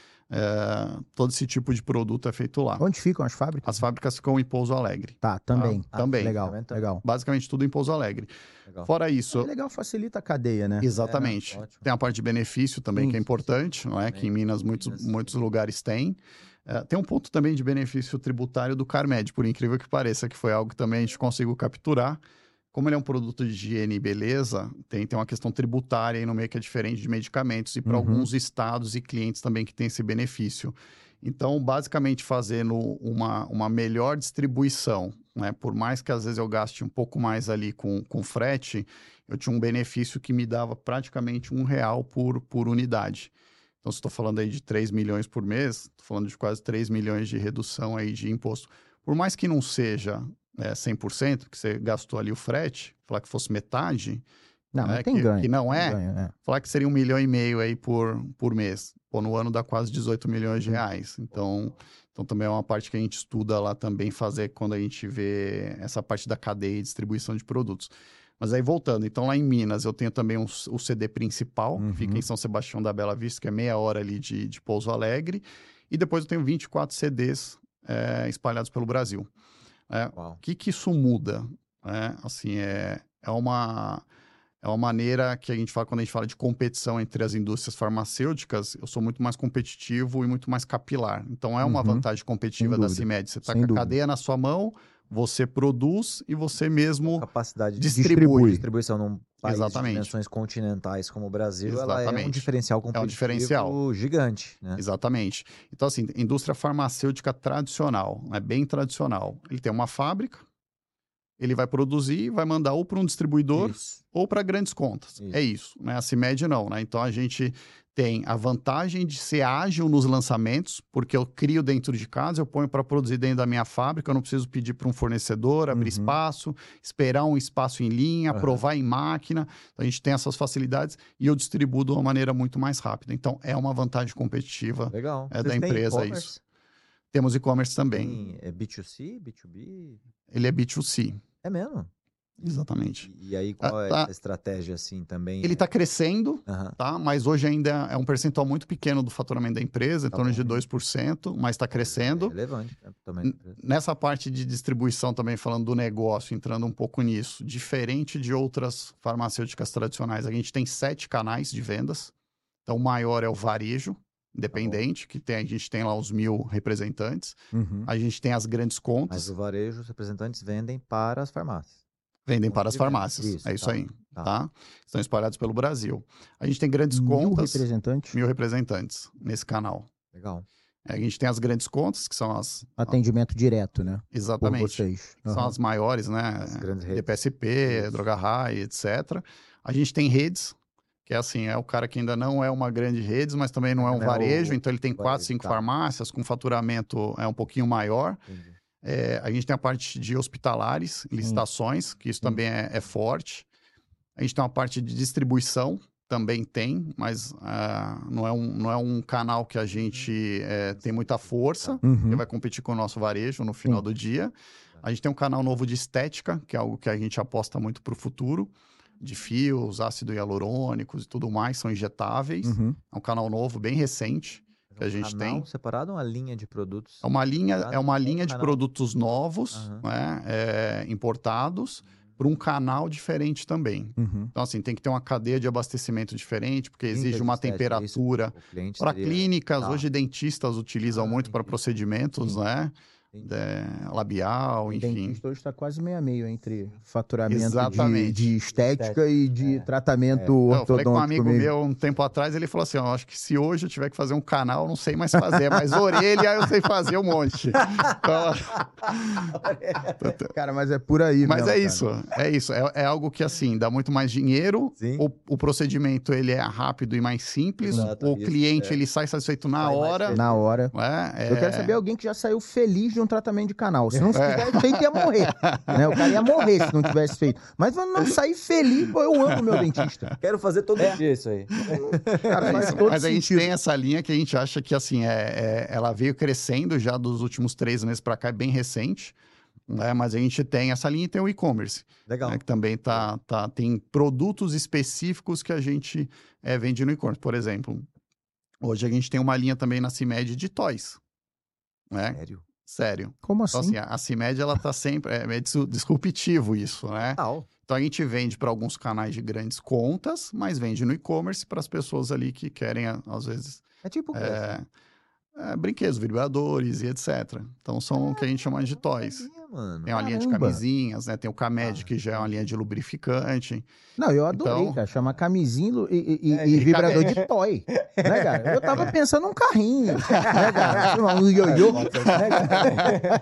eh, todo esse tipo de produto é feito lá. Onde ficam as fábricas? As fábricas ficam em Pouso Alegre. Tá, também. Ah, também. Legal, Também tá- legal. Basicamente, tudo em Pouso Alegre. Legal. Fora É isso... legal, facilita a cadeia, né? Exatamente. É, ótimo. Tem a parte de benefício também, Sim, que é sim, importante, não é? Também. Que em Minas muitos, Minas, muitos sim. lugares têm. Eh, tem um ponto também de benefício tributário do Carmed, por incrível que pareça, que foi algo que também a gente conseguiu capturar. Como ele é um produto de higiene e beleza, tem, tem uma questão tributária aí no meio que é diferente de medicamentos e para Uhum. alguns estados e clientes também que têm esse benefício. Então, basicamente, fazendo uma, uma melhor distribuição, né? Por mais que às vezes eu gaste um pouco mais ali com, com frete, eu tinha um benefício que me dava praticamente um real por, por unidade. Então, se estou falando aí de três milhões por mês, estou falando de quase três milhões de redução aí de imposto. Por mais que não seja é, cem por cento, que você gastou ali o frete, falar que fosse metade, Não, né, não tem que, ganho. que não é, ganho, é, falar que seria um milhão e meio aí por, por mês. Pô, no ano dá quase dezoito milhões de reais. Então, então, também é uma parte que a gente estuda lá também fazer quando a gente vê essa parte da cadeia e distribuição de produtos. Mas aí, voltando, então lá em Minas eu tenho também um, o C D principal, Uhum. que fica em São Sebastião da Bela Vista, que é meia hora ali de, de Pouso Alegre. E depois eu tenho vinte e quatro C Ds é, espalhados pelo Brasil. É, o que que isso muda? É, assim, é, é uma... É uma maneira que a gente fala, quando a gente fala de competição entre as indústrias farmacêuticas, eu sou muito mais competitivo e muito mais capilar. Então, é uma Uhum. vantagem competitiva da CIMED. Você está com a dúvida. cadeia na sua mão, você produz e você mesmo Capacidade de distribui. distribuição num país Exatamente. de dimensões continentais como o Brasil, ela é um Exatamente. diferencial competitivo É um diferencial. gigante, né? Exatamente. Então, assim, indústria farmacêutica tradicional, é bem tradicional. Ele tem uma fábrica, ele vai produzir, vai mandar ou para um distribuidor Isso. ou para grandes contas. Isso. É isso, né? A CIMED não, né? Então a gente tem a vantagem de ser ágil nos lançamentos, porque eu crio dentro de casa, eu ponho para produzir dentro da minha fábrica, eu não preciso pedir para um fornecedor, abrir Uhum. espaço, esperar um espaço em linha, Uhum. aprovar em máquina. Então a gente tem essas facilidades e eu distribuo de uma maneira muito mais rápida. Então é uma vantagem competitiva Legal. é, Vocês da têm empresa e-commerce? isso. Temos e-commerce também. Tem, é B dois C, B dois B? Ele é B dois C. É mesmo? Exatamente. E, e aí, qual Ah, é tá. essa estratégia, assim, também? Ele está crescendo, Aham. tá? Mas hoje ainda é um percentual muito pequeno do faturamento da empresa, em Tá torno bom. de dois por cento, mas está É crescendo. relevante, né, também. N- Nessa parte de distribuição também, falando do negócio, entrando um pouco nisso, diferente de outras farmacêuticas tradicionais, a gente tem sete canais de vendas. Então, o maior é o varejo, independente, que tem, a gente tem lá os mil representantes. Uhum. A gente tem as grandes Mas contas, o varejo, os representantes vendem para as farmácias. vendem ponto para as de venda. farmácias. Isso, é isso tá, aí, tá. tá? Estão espalhados pelo Brasil. A gente tem grandes Mil contas, representantes. mil representantes nesse canal. Legal. A gente tem as grandes contas, que são as... Atendimento direto, né? Por Exatamente. vocês. Que são Aham. as maiores, né? As grandes redes. D P S P, Isso. Droga High, etcétera. A gente tem redes, que é assim, é o cara que ainda não é uma grande rede, mas também não é um Não é varejo, o- então ele tem o quatro, varejo, cinco tá. farmácias, com faturamento é um pouquinho maior. Entendi. É, a gente tem a parte de hospitalares, licitações, que isso Sim. também é, é forte. A gente tem uma parte de distribuição, também tem, mas ah, não, é um, não é um canal que a gente é, tem muita força, Uhum. que vai competir com o nosso varejo no final Sim. do dia. A gente tem um canal novo de estética, que é algo que a gente aposta muito para o futuro, de fios, ácido hialurônicos e tudo mais, são injetáveis. Uhum. É um canal novo, bem recente, que a gente Canal tem. separado ou uma linha de produtos? É uma linha, Separado? é uma Um linha de canal. produtos novos, Aham. né, é, importados, para um canal diferente também. Uhum. Então, assim, tem que ter uma cadeia de abastecimento diferente, porque Clínica exige de uma estética, é isso? temperatura. O cliente Para seria- clínicas, Tá. hoje dentistas utilizam Ah, muito para entendi. procedimentos, Sim. né? Entendi. É, labial, O enfim. dentista hoje está quase meio a meio entre faturamento de, Exatamente. de estética e de É. tratamento É. Não, eu falei com um ortodôntico amigo mesmo. meu um tempo atrás, ele falou assim: ó, acho que se hoje eu tiver que fazer um canal, eu não sei mais fazer, mas orelha eu sei fazer um monte. Então, Cara, mas é por aí mas mesmo, é cara. isso, é isso. É, é algo que, assim, dá muito mais dinheiro. Sim. O, o procedimento, ele é rápido e mais simples. Exato, o isso, cliente, é. ele sai satisfeito na Sai mais hora. feliz. Na hora. né? Eu quero É- saber alguém que já saiu feliz de um tratamento de canal. Se não É. tivesse feito, ia morrer. Né? O cara ia morrer se não tivesse feito. Mas não sair feliz, pô, eu amo meu dentista. Quero fazer todo dia isso aí. Cara, É faz isso. todo Mas a gente sentido. tem essa linha que a gente acha que, assim, é, é- ela veio crescendo já dos últimos três meses para cá, é bem recente, né? Mas a gente tem essa linha e tem o e-commerce, Legal. né? Que também tá, tá, tem produtos específicos que a gente é, vende no e-commerce. Por exemplo, hoje a gente tem uma linha também na CIMED de toys, né? Sério? Sério. Como Então, assim? assim, a CIMED, ela tá sempre... É, é dis- disruptivo isso, né? Tal. Então, a gente vende para alguns canais de grandes contas, mas vende no e-commerce para as pessoas ali que querem, a- às vezes, É tipo o quê, é, assim? é, brinquedos, vibradores e etcétera. Então, são o que a gente chama de toys. Não sabia, mano. Tem uma linha de Caramba. camisinhas, né? Tem o Camed, Ah, que já é uma linha de lubrificante. Não, eu adorei, Então- cara. Chama camisinha e, e- É, e e vibrador cami- de toy. Né, cara? Eu tava pensando num carrinho, né, cara? Um ioiô. Né, cara?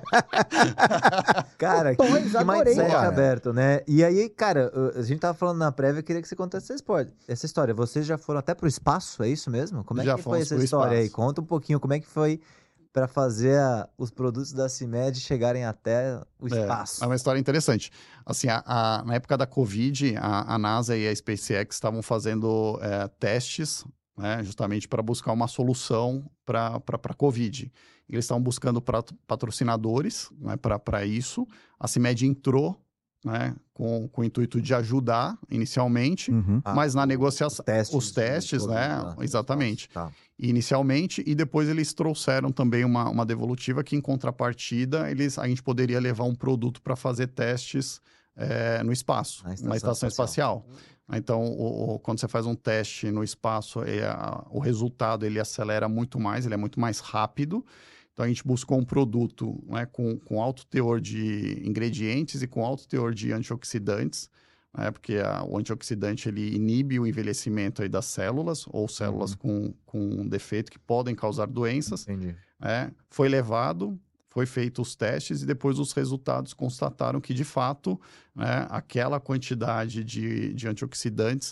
Cara, que, Toys, que adorei, mindset cara. aberto, né? E aí, cara, a gente tava falando na prévia, eu queria que você contasse essa história. Essa história. Vocês já foram até pro espaço, é isso mesmo? Como é Já que foi fomos essa pro história aí? espaço. Conta um pouquinho, como é que foi para fazer a- os produtos da CIMED chegarem até o É, espaço? é uma história interessante. Assim, a- a- na época da Covid, a, a NASA e a SpaceX estavam fazendo é, testes, né, justamente para buscar uma solução para a Covid. Eles estavam buscando pat- patrocinadores, né, para isso. A CIMED entrou, né, com, com o intuito de ajudar inicialmente, Uhum. Ah, mas na o- negociação. os testes, os testes, de né, Covid lá no exatamente. espaço, tá. Inicialmente, e depois eles trouxeram também uma, uma devolutiva que, em contrapartida, eles, a gente poderia levar um produto para fazer testes é, no espaço, Na estação na estação espacial. espacial. Então, o, o- quando você faz um teste no espaço, é, a- o resultado ele acelera muito mais, ele é muito mais rápido. Então, a gente buscou um produto, né, com, com alto teor de ingredientes e com alto teor de antioxidantes, né, porque a- o antioxidante ele inibe o envelhecimento aí das células, ou células com, com um defeito que podem causar doenças. Entendi. Né? Foi levado, foi feito os testes e depois os resultados constataram que, de fato, né, aquela quantidade de, de antioxidantes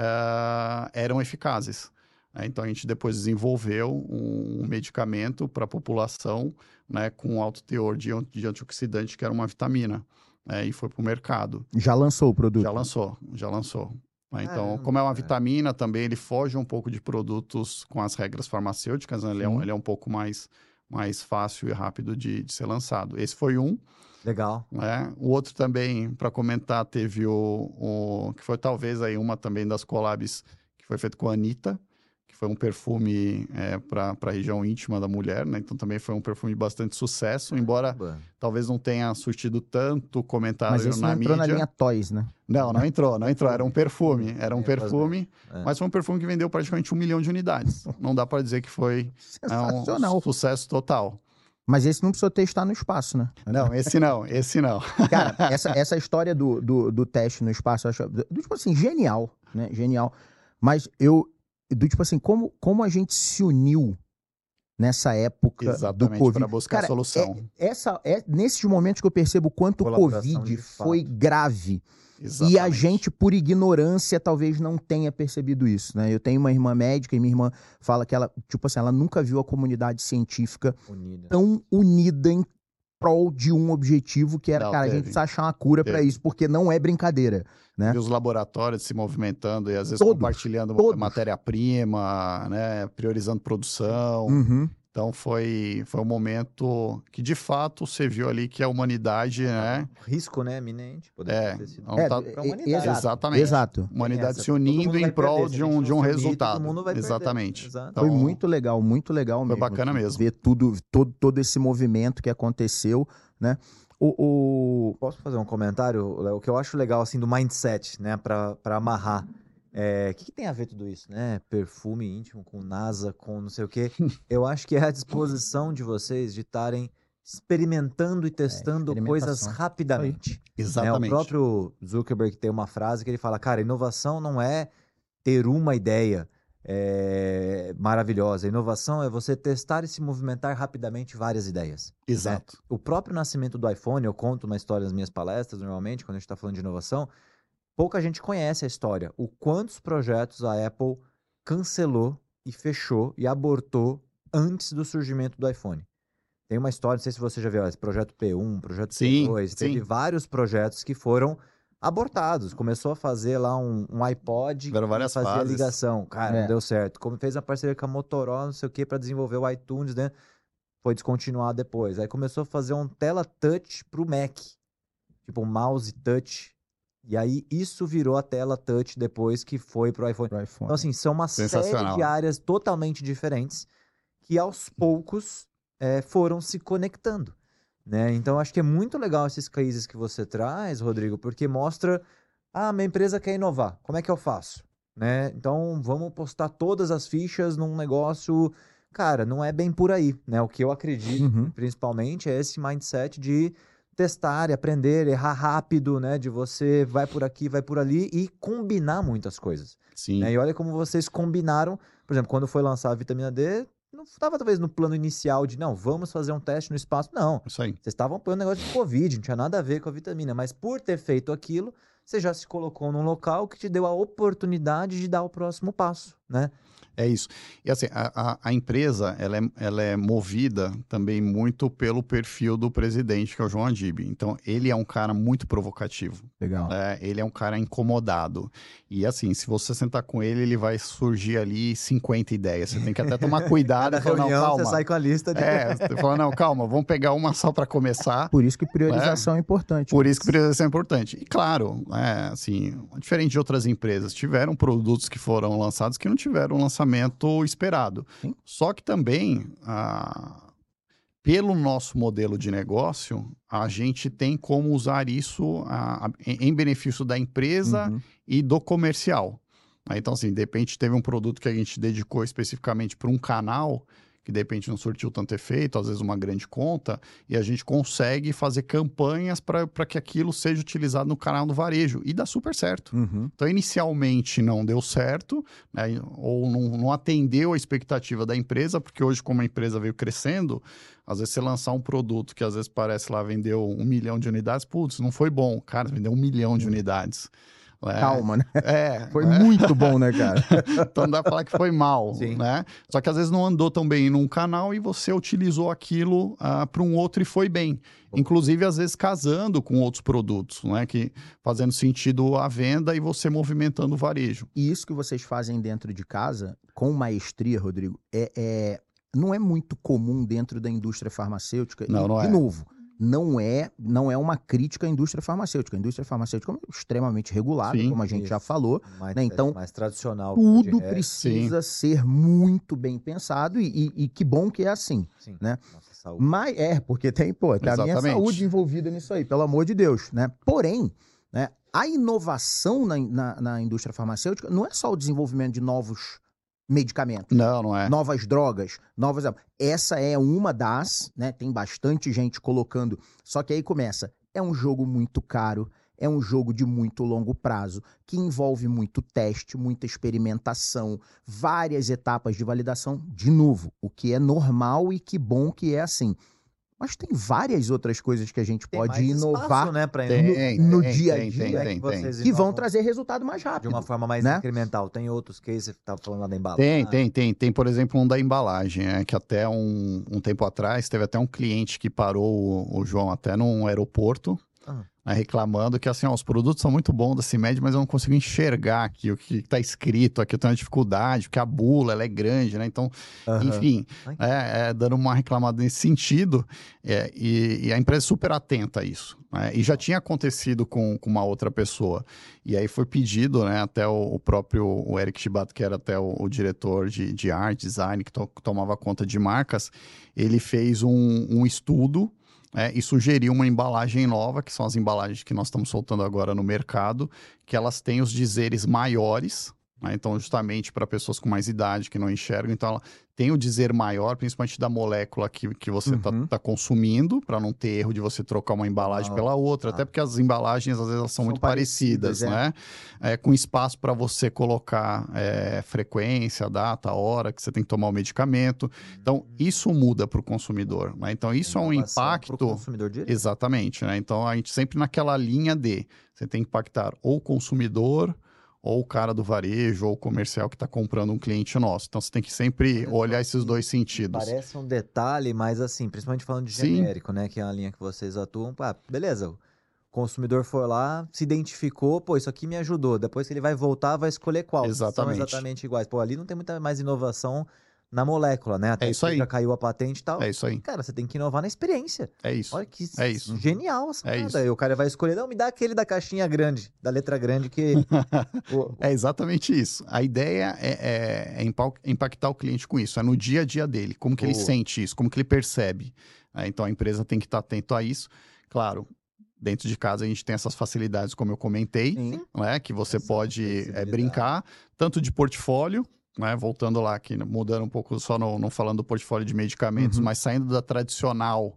eh, eram eficazes. Né? Então, a gente depois desenvolveu um medicamento para a população, né, com alto teor de, an- de antioxidante, que era uma vitamina, né, e foi para o mercado. Já lançou o produto? Já lançou, já lançou. Né? Então, Caramba, como é uma cara. vitamina, também ele foge um pouco de produtos com as regras farmacêuticas, né? ele, é um, Sim. ele é um pouco mais, mais fácil e rápido de, de ser lançado. Esse foi um. Legal. Né? O outro também, para comentar, teve o, o... que foi talvez aí uma também das collabs que foi feito com a Anitta, que foi um perfume é, para a região íntima da mulher, né? Então também foi um perfume de bastante sucesso, embora Caramba. talvez não tenha surtido tanto comentário Mas esse na não entrou mídia. na linha Toys, né? Não, não entrou, não entrou. Era um perfume, era um Nem faz perfume, É. mas foi um perfume que vendeu praticamente um milhão de unidades. Não dá para dizer que foi é, um Sensacional. sucesso total. Mas esse não precisou testar no espaço, né? Não, esse não, esse não. Cara, essa, essa história do, do, do teste no espaço, eu acho, do, tipo assim, genial, né? Genial. Mas eu, do tipo assim, como, como a gente se uniu nessa época do Exatamente, Covid. para buscar Cara, a solução. É, essa, é nesses momentos que eu percebo o quanto o Colaboração Covid de fato. foi grave. Exatamente. E a gente, por ignorância, talvez não tenha percebido isso, né? Eu tenho uma irmã médica e minha irmã fala que ela, tipo assim, ela nunca viu a comunidade científica Unida. tão unida em prol de um objetivo que era, Não, cara, a gente teve. precisa achar uma cura pra Teve. isso, porque não é brincadeira, né? E os laboratórios se movimentando e às vezes Todos, compartilhando todos. matéria-prima, né, priorizando produção. Uhum. Então foi, foi um momento que de fato você viu ali que a humanidade, né, Risco, né? Eminente. Poderia É, ter sido. não É, tá- pra e- humanidade. exato, Exatamente. exato. a humanidade essa. se Todo unindo mundo em vai prol perder. Se de a um, gente de um não se unir, resultado. todo mundo vai perder. Exatamente. Exato. Foi Então, muito legal, muito legal Foi mesmo. bacana assim, mesmo. Ver tudo, todo, todo esse movimento que aconteceu, né? O, o... Posso fazer um comentário, Léo? O que eu acho legal, assim, do mindset, né? Pra, pra amarrar. É, o que, que tem a ver tudo isso, né? Perfume íntimo com NASA, com não sei o quê. Eu acho que é a disposição de vocês de estarem experimentando e testando coisas experimentação. rapidamente. Né? O Exatamente. próprio Zuckerberg tem uma frase que ele fala, cara, inovação não é ter uma ideia é, maravilhosa. Inovação é você testar e se movimentar rapidamente várias ideias. Exato. O próprio nascimento do iPhone, eu conto uma história nas minhas palestras, normalmente, quando a gente está falando de inovação, pouca gente conhece a história. O quantos projetos a Apple cancelou e fechou e abortou antes do surgimento do iPhone. Tem uma história, não sei se você já viu, esse projeto P um, projeto Sim, P dois, teve sim. vários projetos que foram abortados. Começou a fazer lá um, um iPod Tiveram várias que fazia fases. ligação. Cara, É. não deu certo. Como fez a parceria com a Motorola, não sei o que, para desenvolver o iTunes, né? Foi descontinuado depois. Aí começou a fazer um tela touch pro Mac. Tipo um mouse touch. E aí isso virou a tela touch depois que foi pro iPhone. pro iPhone. Então, assim, são uma série Sensacional. de áreas totalmente diferentes que aos poucos é, foram se conectando, né? Então, acho que é muito legal esses cases que você traz, Rodrigo, porque mostra, ah, minha empresa quer inovar, como é que eu faço? Né? Então, vamos postar todas as fichas num negócio... Cara, não é bem por aí, né? O que eu acredito, Uhum. principalmente, é esse mindset de testar e aprender, errar rápido, né? De você vai por aqui, vai por ali e combinar muitas coisas. Sim. Né? E olha como vocês combinaram, por exemplo, quando foi lançar a vitamina D, não estava talvez no plano inicial de, não, vamos fazer um teste no espaço. Não, Isso aí. vocês estavam apoiando um negócio de Covid, não tinha nada a ver com a vitamina, mas por ter feito aquilo, você já se colocou num local que te deu a oportunidade de dar o próximo passo, né? É isso. E assim, a, a, a empresa, ela é, ela é movida também muito pelo perfil do presidente, que é o João Adib. Então, ele é um cara muito provocativo. Legal. Né? Ele é um cara incomodado. E assim, se você sentar com ele, ele vai surgir ali cinquenta ideias. Você tem que até tomar cuidado. Cada e falar, reunião, não, calma. você sai com a lista de... É, você fala, não, calma, vamos pegar uma só para começar. Por isso que priorização é, é importante. Por isso que priorização é importante. E claro, é, assim, diferente de outras empresas, tiveram produtos que foram lançados que não tiveram lançamento esperado. Sim. Só que também, ah, pelo nosso modelo de negócio, a gente tem como usar isso ah, em benefício da empresa Uhum. e do comercial. Então, assim, de repente teve um produto que a gente dedicou especificamente para um canal que de repente não surtiu tanto efeito, às vezes uma grande conta, e a gente consegue fazer campanhas para que aquilo seja utilizado no canal do varejo, e dá super certo. Uhum. Então, inicialmente não deu certo, né, ou não, não atendeu a expectativa da empresa, porque hoje, como a empresa veio crescendo, às vezes você lançar um produto que às vezes parece lá vendeu um milhão de unidades, putz, não foi bom, cara, vendeu um milhão de unidades. É, Calma, né? É, Foi é. muito bom, né, cara? Então dá pra falar que foi mal, Sim. né? Só que às vezes não andou tão bem num canal e você utilizou aquilo uh, para um outro e foi bem. Bom. Inclusive, às vezes, casando com outros produtos, né? Que fazendo sentido a venda e você movimentando o varejo. E isso que vocês fazem dentro de casa, com maestria, Rodrigo, é, é, não é muito comum dentro da indústria farmacêutica. Não, e, não de é. novo, não é, não é uma crítica à indústria farmacêutica. A indústria farmacêutica é extremamente regulada, Sim, como a gente isso. já falou. Mais, né? Então, mais tradicional. tudo de precisa ser muito bem pensado e, e, e que bom que é assim. Sim, né? nossa saúde. Mas é, porque tem, pô, tem a minha Exatamente. saúde envolvida nisso aí, pelo amor de Deus, né? Porém, né, a inovação na, na, na indústria farmacêutica não é só o desenvolvimento de novos medicamentos. Não, não é. Novas drogas, novas... Essa é uma das, né? Tem bastante gente colocando. Só que aí começa. É um jogo muito caro, é um jogo de muito longo prazo, que envolve muito teste, muita experimentação, várias etapas de validação. De novo, o que é normal e que bom que é assim. Mas tem várias outras coisas que a gente Tem pode mais inovar espaço, né, pra Tem, no, no tem, dia a tem, dia, tem, que tem, vocês que vão inovam trazer resultado mais rápido. de uma forma mais né? incremental. Tem outros cases, você estava falando lá da embalagem. Tem, tem, tem. Tem, por exemplo, um da embalagem, é, que até um, um tempo atrás teve até um cliente que parou o, o João até num aeroporto, Ah. né, reclamando que assim, ó, os produtos são muito bons da CIMED, mas eu não consigo enxergar aqui o que está escrito, aqui eu tenho uma dificuldade, porque a bula ela é grande, né? Então, Aham. enfim, Ai, é, é, dando uma reclamada nesse sentido, é, e, e a empresa é super atenta a isso. Né? E já tinha acontecido com, com uma outra pessoa. E aí foi pedido, né, até o, o próprio o Eric Chibato, que era até o, o diretor de, de arte, design, que, to, que tomava conta de marcas, ele fez um, um estudo, é, e sugeriu uma embalagem nova, que são as embalagens que nós estamos soltando agora no mercado, que elas têm os dizeres maiores, né? Então justamente para pessoas com mais idade que não enxergam, então ela tem o dizer maior, principalmente da molécula que, que você está Uhum. tá consumindo, para não ter erro de você trocar uma embalagem Ah, pela outra, tá. até porque as embalagens às vezes elas são, São muito parecidas, parecidas, né? É, com espaço para você colocar é, frequência, data, hora que você tem que tomar o medicamento. Então isso muda para o consumidor, né? Então isso é um Inovação impacto. pro consumidor direto. Exatamente, né? Então a gente sempre naquela linha de você tem que impactar ou o consumidor, ou o cara do varejo, ou o comercial que está comprando um cliente nosso. Então você tem que sempre Olha olhar só, esses e- dois sentidos. Parece um detalhe, mas assim, principalmente falando de Sim. genérico, né? Que é a linha que vocês atuam. Ah, beleza, o consumidor foi lá, se identificou, pô, isso aqui me ajudou. Depois que ele vai voltar, vai escolher qual. Exatamente. São exatamente iguais. Pô, ali não tem muita mais inovação na molécula, né? Até É isso que aí. já caiu a patente e tal. É isso aí, Cara, você tem que inovar na experiência. é isso. Olha que É isso. genial essa É parada. isso. Aí o cara vai escolher, não, me dá aquele da caixinha grande, da letra grande, que... o- É exatamente isso. A ideia é, é- é impa- impactar o cliente com isso, é no dia a dia dele, como que ele Boa. sente isso, como que ele percebe. É, então a empresa tem que estar atento a isso. Claro, dentro de casa a gente tem essas facilidades, como eu comentei, Sim. né, que você Essa pode é, flexibilidade. brincar, tanto de portfólio, né, voltando lá aqui, mudando um pouco, só não, não falando do portfólio de medicamentos, Uhum. mas saindo da tradicional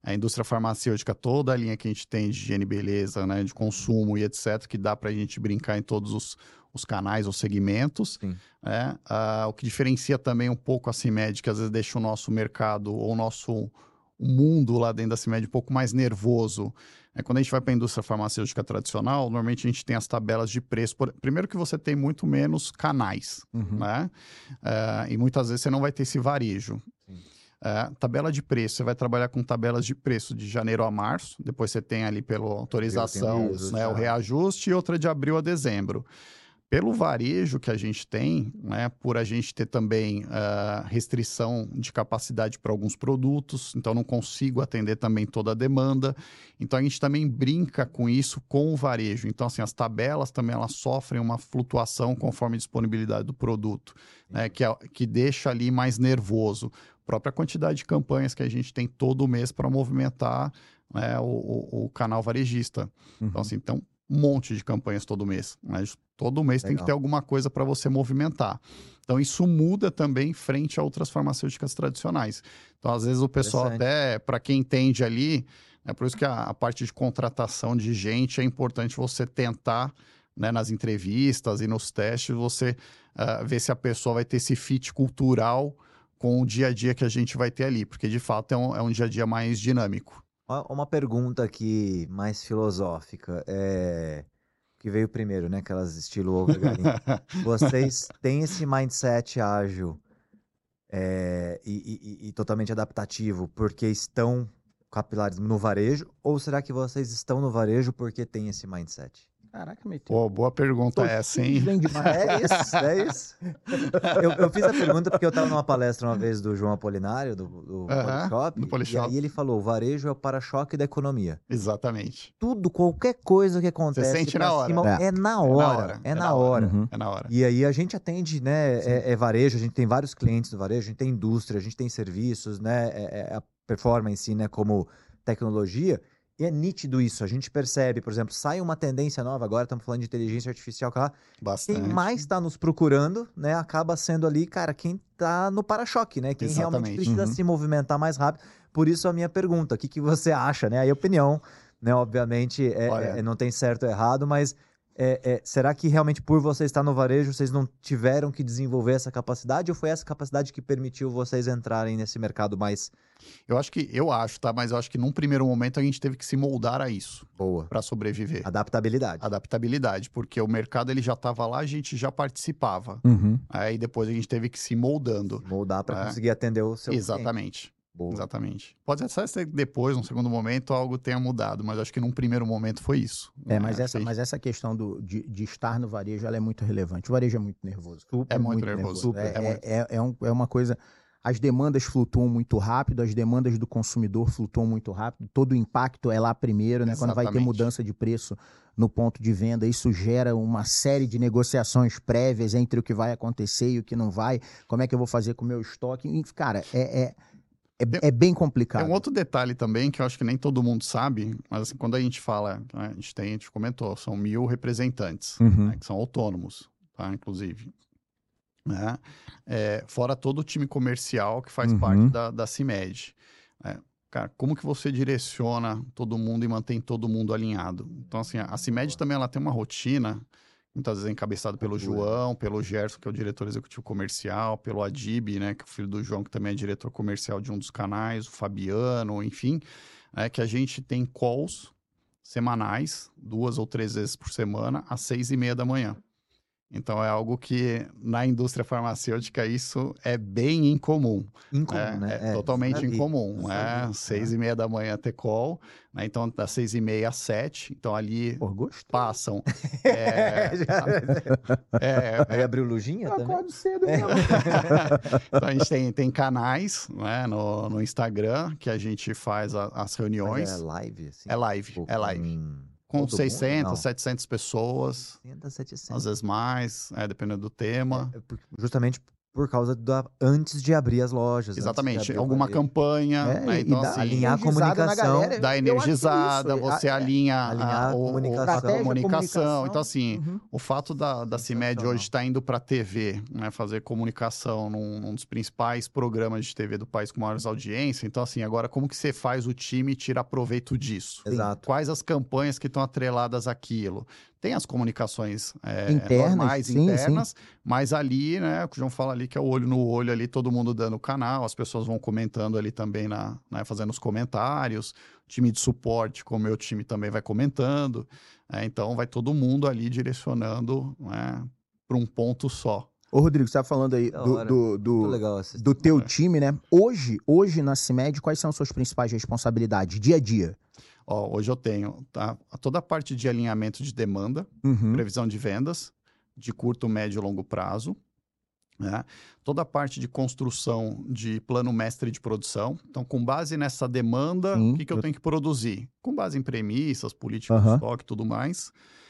A indústria farmacêutica, toda a linha que a gente tem de higiene e beleza, né, de consumo e etcétera, que dá para a gente brincar em todos os, os canais ou segmentos. Né? Ah, o que diferencia também um pouco a CIMED, que às vezes deixa o nosso mercado ou o nosso o mundo lá dentro da CIMED um pouco mais nervoso. É, quando a gente vai para a indústria farmacêutica tradicional, normalmente a gente tem as tabelas de preço. Por... Primeiro que você tem muito menos canais, Uhum. né? Uh, e muitas vezes você não vai ter esse varejo. Uh, tabela de preço, você vai trabalhar com tabelas de preço de janeiro a março, depois você tem ali pela autorização, né, o reajuste, e outra de abril a dezembro. Pelo varejo que a gente tem, né, por a gente ter também uh, restrição de capacidade para alguns produtos, então não consigo atender também toda a demanda. Então a gente também brinca com isso com o varejo. Então assim, as tabelas também elas sofrem uma flutuação conforme a disponibilidade do produto, né, que, é, que deixa ali mais nervoso. A própria quantidade de campanhas que a gente tem todo mês para movimentar, né, o, o, o canal varejista. Uhum. Então assim, então um monte de campanhas todo mês. Né? Todo mês Legal. Tem que ter alguma coisa para você movimentar. Então, isso muda também frente a outras farmacêuticas tradicionais. Então, às vezes, o pessoal até, para quem entende ali, é por isso que a, a parte de contratação de gente é importante você tentar, né, nas entrevistas e nos testes, você uh, ver se a pessoa vai ter esse fit cultural com o dia a dia que a gente vai ter ali. Porque, de fato, é um, é um dia a dia mais dinâmico. Uma pergunta aqui mais filosófica, é... que veio primeiro, né? Aquelas estilo ovo e galinha. Vocês têm esse mindset ágil é... e, e, e totalmente adaptativo porque estão capilares no varejo? Ou será que vocês estão no varejo porque têm esse mindset? Caraca, meteu. Pô, boa pergunta Tô essa, hein? É isso, é isso. Eu, eu fiz a pergunta porque eu estava numa palestra uma vez do João Apolinário, do, do uh-huh, Polishop, do Polishop, e aí ele falou, o varejo é o para-choque da economia. Exatamente. Tudo, qualquer coisa que acontece... Você sente na hora. Cima, é. é na hora, é na hora. É na hora. Uhum. É na hora. E aí a gente atende, né, é, é varejo, a gente tem vários clientes do varejo, a gente tem indústria, a gente tem serviços, né, é, é a performance, né, como tecnologia... E é nítido isso, a gente percebe, por exemplo, sai uma tendência nova, agora estamos falando de inteligência artificial, que Bastante. Quem mais está nos procurando, né, acaba sendo ali, cara, quem está no para-choque, né? Quem Exatamente. realmente precisa Uhum. se movimentar mais rápido. Por isso a minha pergunta, o que, que você acha, né? Aí a opinião, né, obviamente, é, é, não tem certo ou errado, mas é, é, será que realmente por você estar no varejo, vocês não tiveram que desenvolver essa capacidade ou foi essa capacidade que permitiu vocês entrarem nesse mercado mais... Eu acho que, eu acho, tá? Mas eu acho que num primeiro momento a gente teve que se moldar a isso. Boa. Para sobreviver. Adaptabilidade. Adaptabilidade, porque o mercado ele já estava lá, a gente já participava. Uhum. Aí depois a gente teve que se ir moldando. Se moldar para é. conseguir atender o seu Exatamente. Boa. Exatamente. Pode até ser que depois, num segundo momento, algo tenha mudado, mas acho que num primeiro momento foi isso. É, mas, é, essa, que... mas essa questão do, de, de estar no varejo, ela é muito relevante. O varejo é muito nervoso. É muito, muito nervoso. nervoso. É, é, muito... é, é, um, é uma coisa... As demandas flutuam muito rápido, as demandas do consumidor flutuam muito rápido, todo o impacto é lá primeiro, né? Exatamente. Quando vai ter mudança de preço no ponto de venda, isso gera uma série de negociações prévias entre o que vai acontecer e o que não vai, como é que eu vou fazer com o meu estoque, e, cara, é, é, é, é bem complicado. Tem um outro detalhe também que eu acho que nem todo mundo sabe, mas assim, quando a gente fala, né, a gente tem, a gente comentou, são mil representantes, Uhum. né, que são autônomos, tá? Inclusive. Né? É, fora todo o time comercial que faz uhum. parte da, da CIMED. Né? Cara, como que você direciona todo mundo e mantém todo mundo alinhado? Então, assim, a CIMED também ela tem uma rotina, muitas vezes encabeçada pelo João, pelo Gerson, que é o diretor executivo comercial, pelo Adib, né, que é o filho do João, que também é diretor comercial de um dos canais, o Fabiano, enfim, né, que a gente tem calls semanais, duas ou três vezes por semana, às seis e meia da manhã. Então, é algo que, na indústria farmacêutica, isso é bem incomum. Incomum, é, né? É, é totalmente sabia, incomum. É, sabia, seis e meia da manhã ter call, né? Então, das seis e meia às sete. Então, ali Pô, gostei. passam... É, é, Vai abrir o Lujinha também? Acordo cedo mesmo. Então, a gente tem, tem canais, né, no, no Instagram, que a gente faz a, as reuniões. Mas é live? Assim? É live, Pô, é live. Com... Com seiscentas, setecentas pessoas, seiscentas, setecentas. às vezes mais, é, dependendo do tema. É, justamente por causa da antes de abrir as lojas. Exatamente, abrir alguma varejo. campanha, É, né? e Então, dá assim, alinhar a energizada na comunicação, galera. dá Eu acho que é energizada, isso. você A- alinha, alinhar a, a o- o- comunicação. a Estratégia, comunicação. comunicação. Então, assim, Uhum. o fato da, da CIMED Sensacional. hoje estar indo para a T V, né, fazer comunicação num, num dos principais programas de T V do país com maiores audiências. Então, assim, agora como que você faz o time tirar proveito disso? Exato. Quais as campanhas que estão atreladas àquilo? Tem as comunicações é, Internas, normais, sim, internas, mas ali, né, o que o João fala ali, que é o olho no olho ali, todo mundo dando o canal, as pessoas vão comentando ali também, na, né, fazendo os comentários, o time de suporte, como o meu time também vai comentando, né, então vai todo mundo ali direcionando, né, para um ponto só. Ô, Rodrigo, você tá falando aí Da do, hora. do, Muito do, legal essa do teu É. time, né? Hoje, hoje na CIMED, quais são as suas principais responsabilidades, dia a dia? Ó, hoje eu tenho tá, toda a parte de alinhamento de demanda, Uhum. previsão de vendas, de curto, médio e longo prazo, né? Toda a parte de construção de plano mestre de produção. Então, com base nessa demanda, Sim, o que, que eu eu- tenho que produzir? Com base em premissas, políticas Aham. de estoque e tudo mais.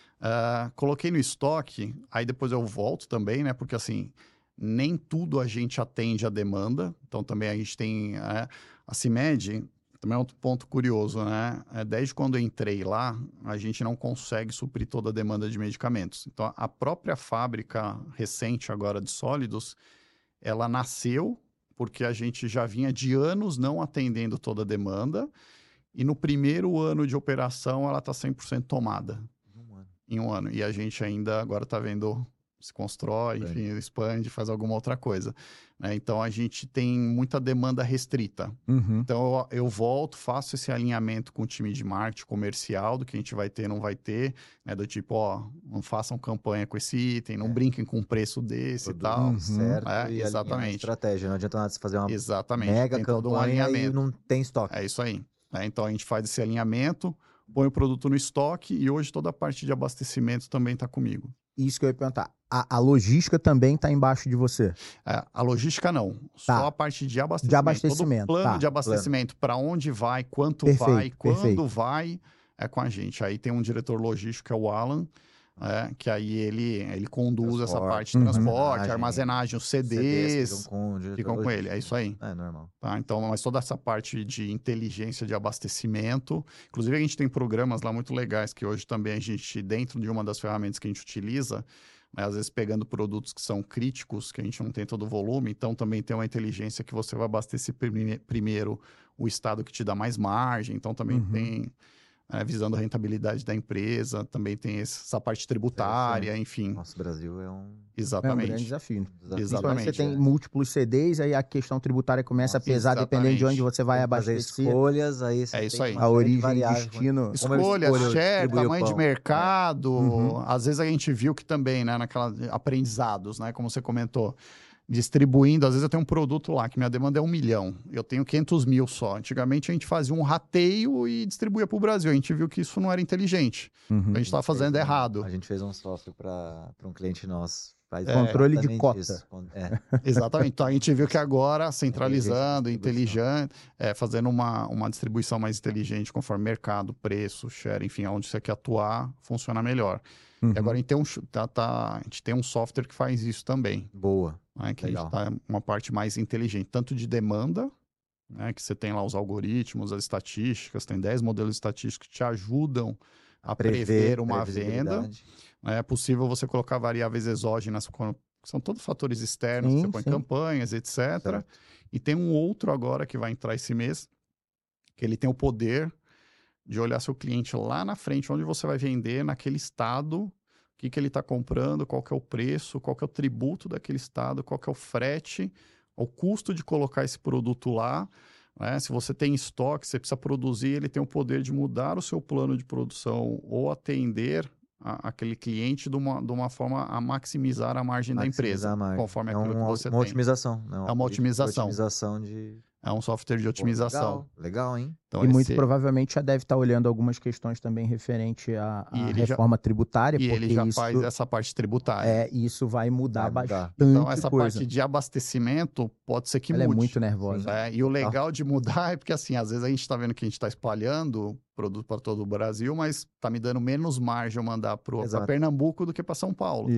Ah, coloquei no estoque, aí depois eu volto também, né? Porque assim, nem tudo a gente atende à demanda. Então, também a gente tem é, a CIMED. Também é outro ponto curioso, né? É, desde quando eu entrei lá, a gente não consegue suprir toda a demanda de medicamentos. Então, a própria fábrica recente agora de sólidos, ela nasceu porque a gente já vinha de anos não atendendo toda a demanda e no primeiro ano de operação ela está cem por cento tomada Um ano. em um ano. E a gente ainda agora está vendo se constrói, Expande. enfim, expande, faz alguma outra coisa, né? Então, a gente tem muita demanda restrita. Uhum. Então, eu, eu volto, faço esse alinhamento com o time de marketing comercial, do que a gente vai ter, não vai ter, né? Do tipo, ó, não façam campanha com esse item, não É. brinquem com um preço desse Produto e tal. Uhum. certo É, e alinhar a exatamente. estratégia. Não adianta nada você fazer uma Exatamente. mega Tem todo um campanha e alinhamento. não tem estoque. É isso aí. né? Então, a gente faz esse alinhamento, põe o produto no estoque e hoje toda a parte de abastecimento também está comigo. Isso que eu ia perguntar. A, a logística também está embaixo de você. É, a logística não, Tá. só a parte de abastecimento. De abastecimento, Todo o plano tá. de abastecimento, para onde vai, quanto Perfeito, vai, quando perfeito. vai, é com a gente. Aí tem um diretor logístico, que é o Alan, é, que aí ele, ele conduz essa Transporte, parte de uhum. transporte, armazenagem, os C Ds, C Ds ficam com, o diretor ficam com ele, logístico. é isso aí. É normal. Tá? Então, mas toda essa parte de inteligência de abastecimento, inclusive a gente tem programas lá muito legais que hoje também a gente, dentro de uma das ferramentas que a gente utiliza, né, às vezes pegando produtos que são críticos, que a gente não tem todo o volume, então também tem uma inteligência que você vai abastecer prime- primeiro o estado que te dá mais margem, então também Uhum. tem... né, visando a rentabilidade da empresa, também tem essa parte tributária, enfim. Nosso Brasil é um... É um Exatamente. grande desafio. desafio. Principalmente Exatamente, você tem é. múltiplos C Ds, aí a questão tributária começa Nossa, a pesar dependendo de onde exatamente. você vai Tem que fazer abastecer. escolhas, aí você É tem isso aí. uma A série de origem, variáveis. destino. Como eu Escolha, escolho share, distribuir o tamanho de pão. mercado. Uhum. Às vezes a gente viu que também, né, naquela aprendizados, né, como você comentou, distribuindo, às vezes eu tenho um produto lá que minha demanda é um milhão, eu tenho quinhentos mil só. Antigamente a gente fazia um rateio e distribuía para o Brasil. A gente viu que isso não era inteligente. Uhum. A gente estava fez fazendo um- errado. A gente fez um software para um cliente nosso. Faz É. Controle de exatamente cota. isso. É. Exatamente. Então a gente viu que agora, centralizando, Inteligência de inteligente, é, fazendo uma, uma distribuição mais inteligente, conforme mercado, preço, share, enfim, onde você quer atuar, funciona melhor. Uhum. E agora a gente, tem um, ch- tá, tá- a gente tem um software que faz isso também. Boa. Né, que Legal. a gente tá uma parte mais inteligente, tanto de demanda, né, que você tem lá os algoritmos, as estatísticas, tem dez modelos estatísticos que te ajudam a prever uma venda. previsibilidade. É possível você colocar variáveis exógenas, que são todos fatores externos, Sim, que você põe sim. campanhas, etcétera. Certo. E tem um outro agora que vai entrar esse mês, que ele tem o poder de olhar seu cliente lá na frente, onde você vai vender, naquele estado, o que, que ele está comprando, qual que é o preço, qual que é o tributo daquele estado, qual que é o frete, o custo de colocar esse produto lá. Né? Se você tem estoque, você precisa produzir, ele tem o poder de mudar o seu plano de produção ou atender a, aquele cliente de uma, de uma forma a maximizar a margem da Maximizar empresa, a margem. conforme é aquilo um, que você uma tem. otimização. Né? É uma política de otimização. otimização de... É um software de Pô, otimização. legal. legal, hein? Então, E muito esse- provavelmente já deve estar olhando algumas questões também referente à, E à ele já- reforma tributária, E porque ele já isso, faz essa parte tributária. é, isso vai mudar Vai mudar. bastante Então, essa coisa. parte de abastecimento pode ser que Ela é mude. muito nervosa. né? E o legal de mudar é porque, assim, às vezes a gente está vendo que a gente está espalhando produto para todo o Brasil, mas está me dando menos margem eu mandar para Exato. Pernambuco do que para São Paulo. Isso.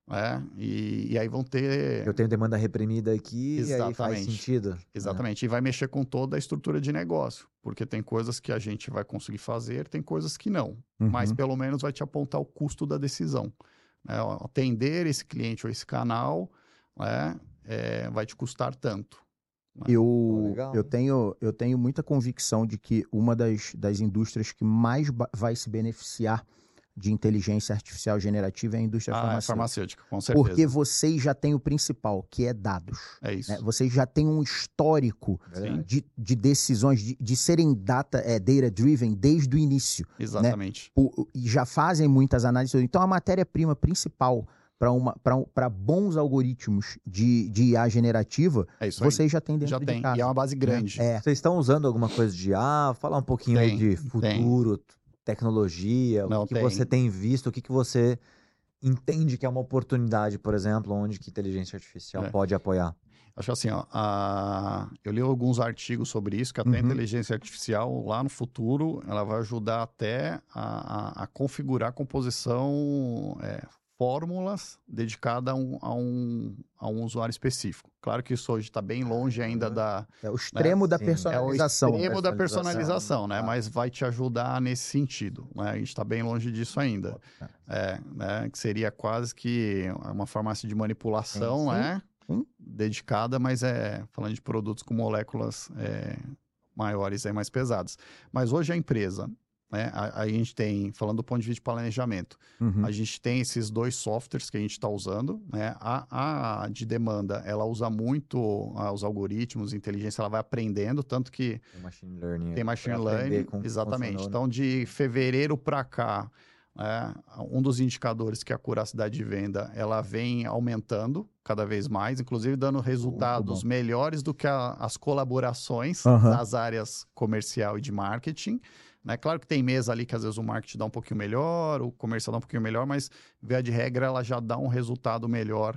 né? E, e aí vão ter... Eu tenho demanda reprimida aqui e aí faz Exatamente. sentido. Exatamente. E vai mexer com toda a estrutura de negócio. Porque tem coisas que a gente vai conseguir fazer, tem coisas que não. Uhum. Mas pelo menos vai te apontar o custo da decisão. Né? Atender esse cliente ou esse canal, né? É, vai te custar tanto. Né? Eu, Pô, legal, eu, hein? tenho, eu tenho muita convicção de que uma das, das indústrias que mais ba- vai se beneficiar de inteligência artificial generativa é a indústria Ah, é farmacêutica. farmacêutica, com certeza. Porque vocês já têm o principal, que é dados. É isso. Né? Vocês já têm um histórico Verdade. de, de decisões, de, de serem data, é, data-driven desde o início. Exatamente. O- e já fazem muitas análises. Então, a matéria-prima principal para bons algoritmos de, de I A generativa, É isso aí. vocês já têm dentro Já de tem. casa. E é uma base grande. É. Vocês estão usando alguma coisa de I A? Fala um pouquinho aí Tem, de tem. futuro, tecnologia, Não, o que tem. você tem visto, o que, que você entende que é uma oportunidade, por exemplo, onde que inteligência artificial É. pode apoiar? Acho assim, ó, a... eu li alguns artigos sobre isso, que até Uhum. a inteligência artificial, lá no futuro, ela vai ajudar até a, a- a configurar a composição, é, fórmulas dedicadas a um, a, um, a um usuário específico. Claro que isso hoje está bem longe ainda Uhum. da... É o extremo da Sim. É o personalização. extremo da Personalização, personalização, né? tá. Mas vai te ajudar nesse sentido, né? A gente está bem longe disso ainda. É, né? Que seria quase que uma farmácia de manipulação, Sim, sim, né? sim. Dedicada, mas é falando de produtos com moléculas é, maiores e mais pesadas. Mas hoje a empresa, né? A, a gente tem, falando do ponto de vista de planejamento, Uhum. a gente tem esses dois softwares que a gente está usando, né? A, a de demanda, ela usa muito ah, os algoritmos, inteligência, ela vai aprendendo, tanto que Tem machine learning. tem pra machine aprender learning, como que exatamente. funcionou, né? Então, de fevereiro para cá, é, um dos indicadores que é a curacidade de venda, ela vem aumentando cada vez mais, inclusive dando resultados bom. melhores do que a- as colaborações Aham. nas áreas comercial e de marketing. Né? Claro que tem mês ali que às vezes o marketing dá um pouquinho melhor, o comercial dá um pouquinho melhor, mas via de regra ela já dá um resultado melhor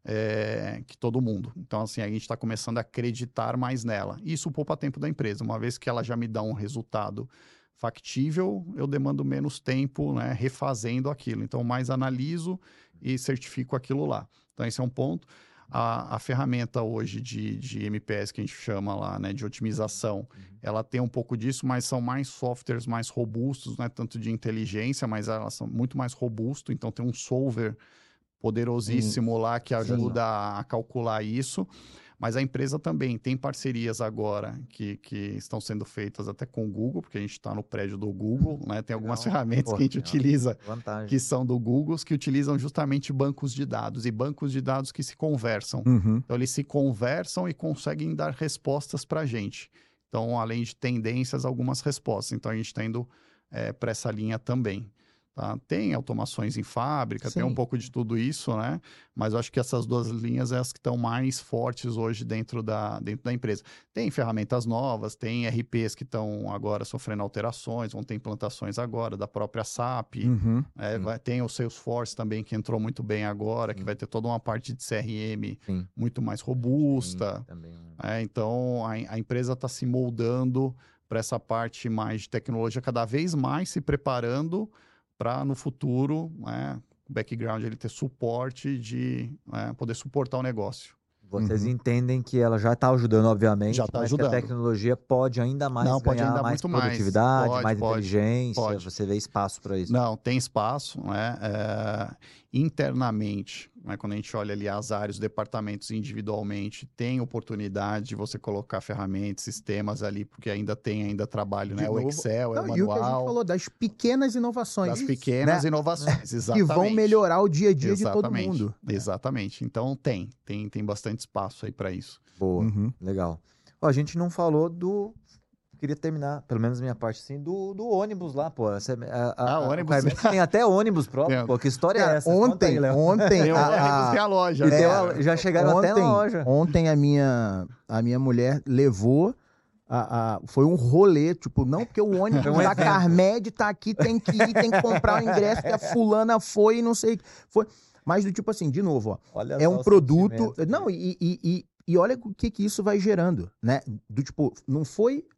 é, que todo mundo. Então, assim, a gente está começando a acreditar mais nela. Isso poupa tempo da empresa. Uma vez que ela já me dá um resultado factível, eu demando menos tempo, né, refazendo aquilo. Então, mais analiso e certifico aquilo lá. Então, esse é um ponto. A, a ferramenta hoje de, de M P S, que a gente chama lá, né, de otimização, ela tem um pouco disso, mas são mais softwares mais robustos, não é tanto de inteligência, mas elas são muito mais robustos. Então, tem um solver poderosíssimo lá que ajuda a, a calcular isso. Mas a empresa também tem parcerias agora que, que estão sendo feitas até com o Google, porque a gente está no prédio do Google, né? Tem algumas Legal. ferramentas Pô, que a gente legal. utiliza Vantagem. que são do Google, que utilizam justamente bancos de dados, e bancos de dados que se conversam. Uhum. Então, eles se conversam e conseguem dar respostas para a gente. Então, além de tendências, algumas respostas. Então, a gente está indo é, para essa linha também. Tá? Tem automações em fábrica, tem Sim. um pouco de tudo isso, né? Mas eu acho que essas duas linhas é as que estão mais fortes hoje dentro da, dentro da empresa. Tem ferramentas novas, tem R Ps que estão agora sofrendo alterações, vão ter implantações agora da própria S A P. Uhum. É, Sim. vai- tem o Salesforce também, que entrou muito bem agora, que Sim. vai ter toda uma parte de C R M Sim. muito mais Tem robusta. também um- É, então, a, a empresa está se moldando para essa parte mais de tecnologia, cada vez mais se preparando para, no futuro, né, o background, ele ter suporte de né, poder suportar o negócio. Vocês Uhum. entendem que ela já está ajudando, obviamente, Já tá mas ajudando. que a tecnologia pode ainda mais Não, pode ganhar ainda mais muito mais. produtividade, Pode, mais pode, inteligência. pode. Você vê espaço para isso. Não, tem espaço, né? É, internamente, né, quando a gente olha ali as áreas, os departamentos individualmente, tem oportunidade de você colocar ferramentas, sistemas ali, porque ainda tem ainda trabalho, De né? O novo- Excel, é o Não, e o que a gente manual, falou das pequenas inovações. das pequenas né? inovações, Que exatamente. vão melhorar o dia a dia de todo Exatamente, mundo. Exatamente. Então tem, tem, tem bastante espaço aí para isso. Boa, Uhum. legal. Ó, a gente não falou do... Queria terminar, pelo menos a minha parte, assim, do, do ônibus lá, pô. Essa, a, a, Ah, a- ônibus. o Carmex tem até ônibus próprio, Tem. pô. Que história é Cara, essa? Conta ontem, aí, Léo. ontem, Tem o a- ônibus, a- tem a loja. E né? tem uma- já chegaram até na ontem, loja. ontem a minha, a minha mulher levou, a, a- foi um rolê, tipo, não porque o ônibus Foi um da evento. Carmed tá aqui, tem que ir, tem que comprar o ingresso que a fulana foi e não sei o que foi. Mas do tipo assim, de novo, ó, Olha é só um o produto... sentimento. Não, e, e, e, e olha o que que isso vai gerando, né? Do tipo, não foi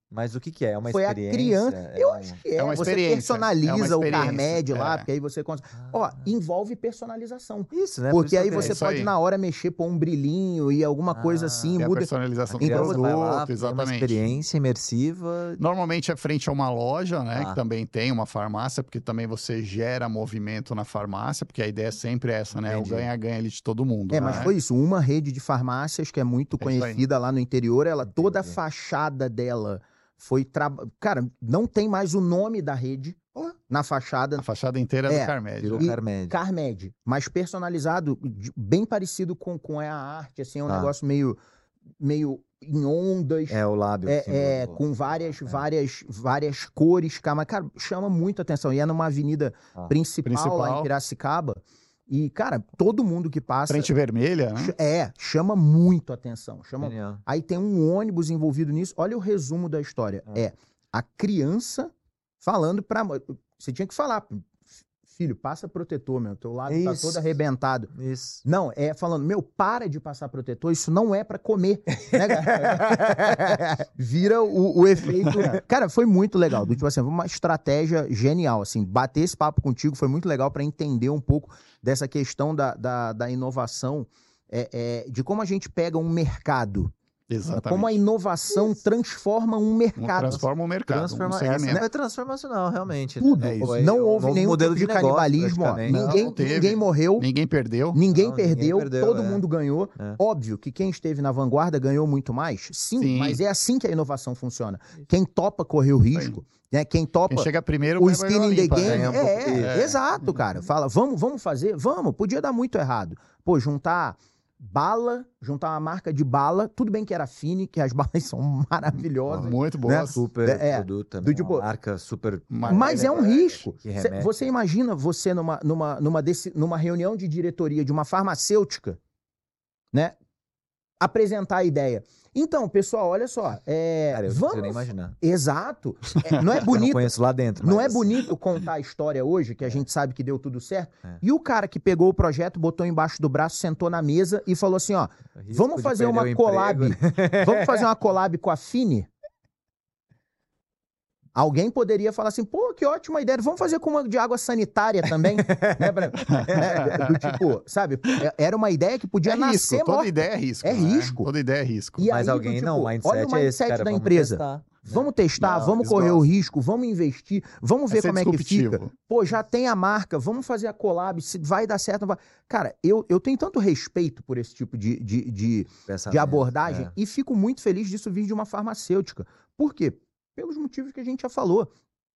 Mas o que que é? É uma Foi a experiência? criança. É Eu um- acho que é. É uma Você experiência, personaliza é uma o experiência, Carmed lá, é. porque aí você... cons- Ó, envolve personalização. Isso, né? Porque Por isso aí que eu você isso pode, aí. na hora, mexer, pôr um brilhinho e alguma coisa Ah, assim, E a muda. personalização A do Então criança você vai produto, lá, tem uma exatamente. experiência imersiva. Normalmente é frente a uma loja, né? Ah. Que também tem uma farmácia, porque também você gera movimento na farmácia, porque a ideia sempre é essa, né? Entendi. O ganha-ganha ali de todo mundo. É, mas né? foi isso. Uma rede de farmácias que é muito É isso aí. conhecida lá no interior, ela toda a Entendi. fachada dela foi... Tra... Cara, não tem mais o nome da rede na fachada. A fachada inteira é É, do Carmed. Virou né? E- Carmed. Carmed, mas personalizado, de- bem parecido com, com a arte, assim, é um Tá. negócio meio, meio em ondas, É o lábio. é, assim, é, do- com várias, é. várias, várias cores, cara, mas, cara, chama muito atenção. E é numa avenida Ah. principal, lá Principal. em Piracicaba. E, cara, todo mundo que passa. Frente vermelha, né? ch- É, chama muito atenção. Chama... Genial. Aí tem um ônibus envolvido nisso. Olha o resumo da história. Ah. É a criança falando pra. mãe. Você tinha que falar, filho, passa protetor, meu. Teu lado tá Isso. todo arrebentado. Isso. Não, é falando, meu, para de passar protetor, isso não é pra comer. Né, cara? Vira o, o efeito. Cara, foi muito legal. Do tipo assim, uma estratégia genial. Assim, bater esse papo contigo foi muito legal pra entender um pouco dessa questão da, da, da inovação, é, é, de como a gente pega um mercado, Exatamente. como a inovação transforma um Um mercado. transforma o mercado. Transforma... um Essa segmento. é transformacional, realmente. Tudo. né? É isso. Foi Não um houve novo nenhum modelo tipo de, negócio, canibalismo. Ó. praticamente. Ninguém, Não teve. ninguém morreu. Ninguém perdeu. Ninguém, Não, ninguém perdeu, perdeu, todo é. mundo ganhou. É. Óbvio que quem esteve na vanguarda ganhou muito mais. Sim, Sim. mas é assim que a inovação funciona. Quem topa correr o risco, né? Quem topa Quem chega primeiro o vai skin in the limpa, game. né? Ganha um É, pouco- é, É. exato, cara. Fala, vamos, vamos fazer? Vamos. Podia dar muito errado. Pô, juntar bala, juntar uma marca de bala, tudo bem que era Fini, que as balas são maravilhosas. Muito boa. né? Super É, produto também. do tipo- Uma marca super... Mas é um É, risco. que Cê- remete. Você imagina você numa, numa, numa, desse- numa reunião de diretoria de uma farmacêutica, né? Apresentar a ideia. Então, pessoal, olha só. É, Cara, eu não vamos... consigo nem imaginar. Exato. É, não é Eu não bonito. conheço lá dentro. Não mas, é assim, bonito contar a história hoje, que a gente sabe que deu tudo certo. É. E o cara que pegou o projeto, botou embaixo do braço, sentou na mesa e falou assim, ó, risco vamos de fazer perder uma o collab. emprego, né? Vamos fazer uma collab com a Fini? Alguém poderia falar assim, pô, que ótima ideia, vamos fazer com uma de água sanitária também, né, pra- né, do tipo, sabe, era uma ideia que podia É nascer risco, toda morta. ideia é risco. É né? risco. Toda ideia é risco. E Mas aí, alguém do não, o tipo, mindset, olha o é esse, mindset cara, da vamos empresa. testar, né? Vamos testar, Não, vamos eles correr o gostam. risco, vamos investir, vamos ver É ser como é que disruptivo. fica. Pô, já tem a marca, vamos fazer a collab, se vai dar certo. Não vai... Cara, eu, eu tenho tanto respeito por esse tipo de, de, de, de Pensamento, abordagem é. e fico muito feliz disso vir de uma farmacêutica. Por quê? Pelos motivos que a gente já falou.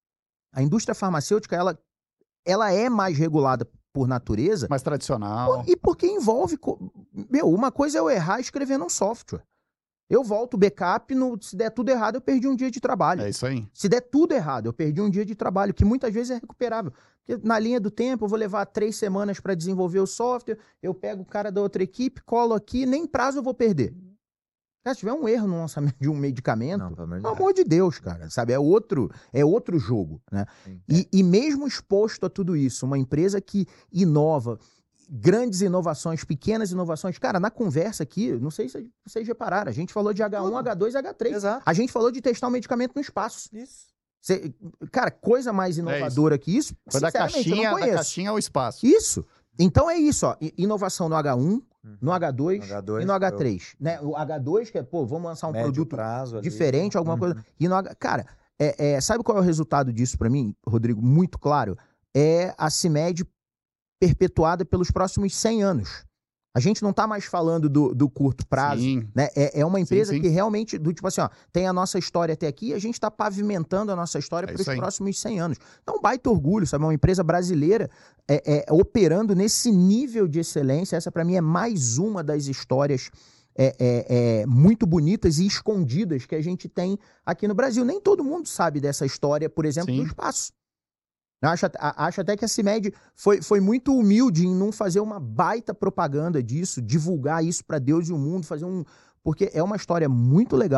A indústria farmacêutica, ela, ela é mais regulada por natureza Mais tradicional. e porque envolve... co- Meu, uma coisa é eu errar escrevendo um software. Eu volto o backup, no, se der tudo errado, eu perdi um dia de trabalho. É isso aí. Se der tudo errado, eu perdi um dia de trabalho, que muitas vezes é recuperável. Porque na linha do tempo, eu vou levar três semanas para desenvolver o software, eu pego o cara da outra equipe, colo aqui, nem prazo eu vou perder. Cara, se tiver um erro no lançamento de um medicamento, Não, pelo amor de pelo Deus. amor de Deus, cara, sabe? É outro, é outro jogo, né? Sim. E, e mesmo exposto a tudo isso, uma empresa que inova, grandes inovações, pequenas inovações. Cara, na conversa aqui, não sei se vocês repararam, a gente falou de agá um, agá dois, agá três. Exato. A gente falou de testar um medicamento no espaço. Isso. Cê- cara, coisa mais inovadora que isso, Foi da sinceramente, eu caixinha, não da conheço. caixinha ao espaço. Isso. Então é isso, ó. I- Inovação no agá um, no agá dois, No agá dois, e no agá três. Né? O agá dois, que é, pô, vamos lançar um Médio produto prazo ali. diferente, alguma Uhum. coisa. E no H... Cara, é, é, sabe qual é o resultado disso pra mim, Rodrigo? Muito claro. É a CIMED perpetuada pelos próximos cem anos. A gente não tá mais falando do, do curto prazo. Sim. Né? É, é uma empresa Sim, sim. que realmente, do tipo assim, ó, tem a nossa história até aqui e a gente está pavimentando a nossa história É para os isso aí. próximos cem anos. Então, um baita orgulho, sabe? Uma empresa brasileira é, é, operando nesse nível de excelência. Essa, para mim, é mais uma das histórias é, é, é, muito bonitas e escondidas que a gente tem aqui no Brasil. Nem todo mundo sabe dessa história, por exemplo, Sim. do espaço. Eu Acho, a- acho até que a CIMED foi, foi muito humilde em não fazer uma baita propaganda disso, divulgar isso para Deus e o mundo, fazer um. Porque é uma história muito legal,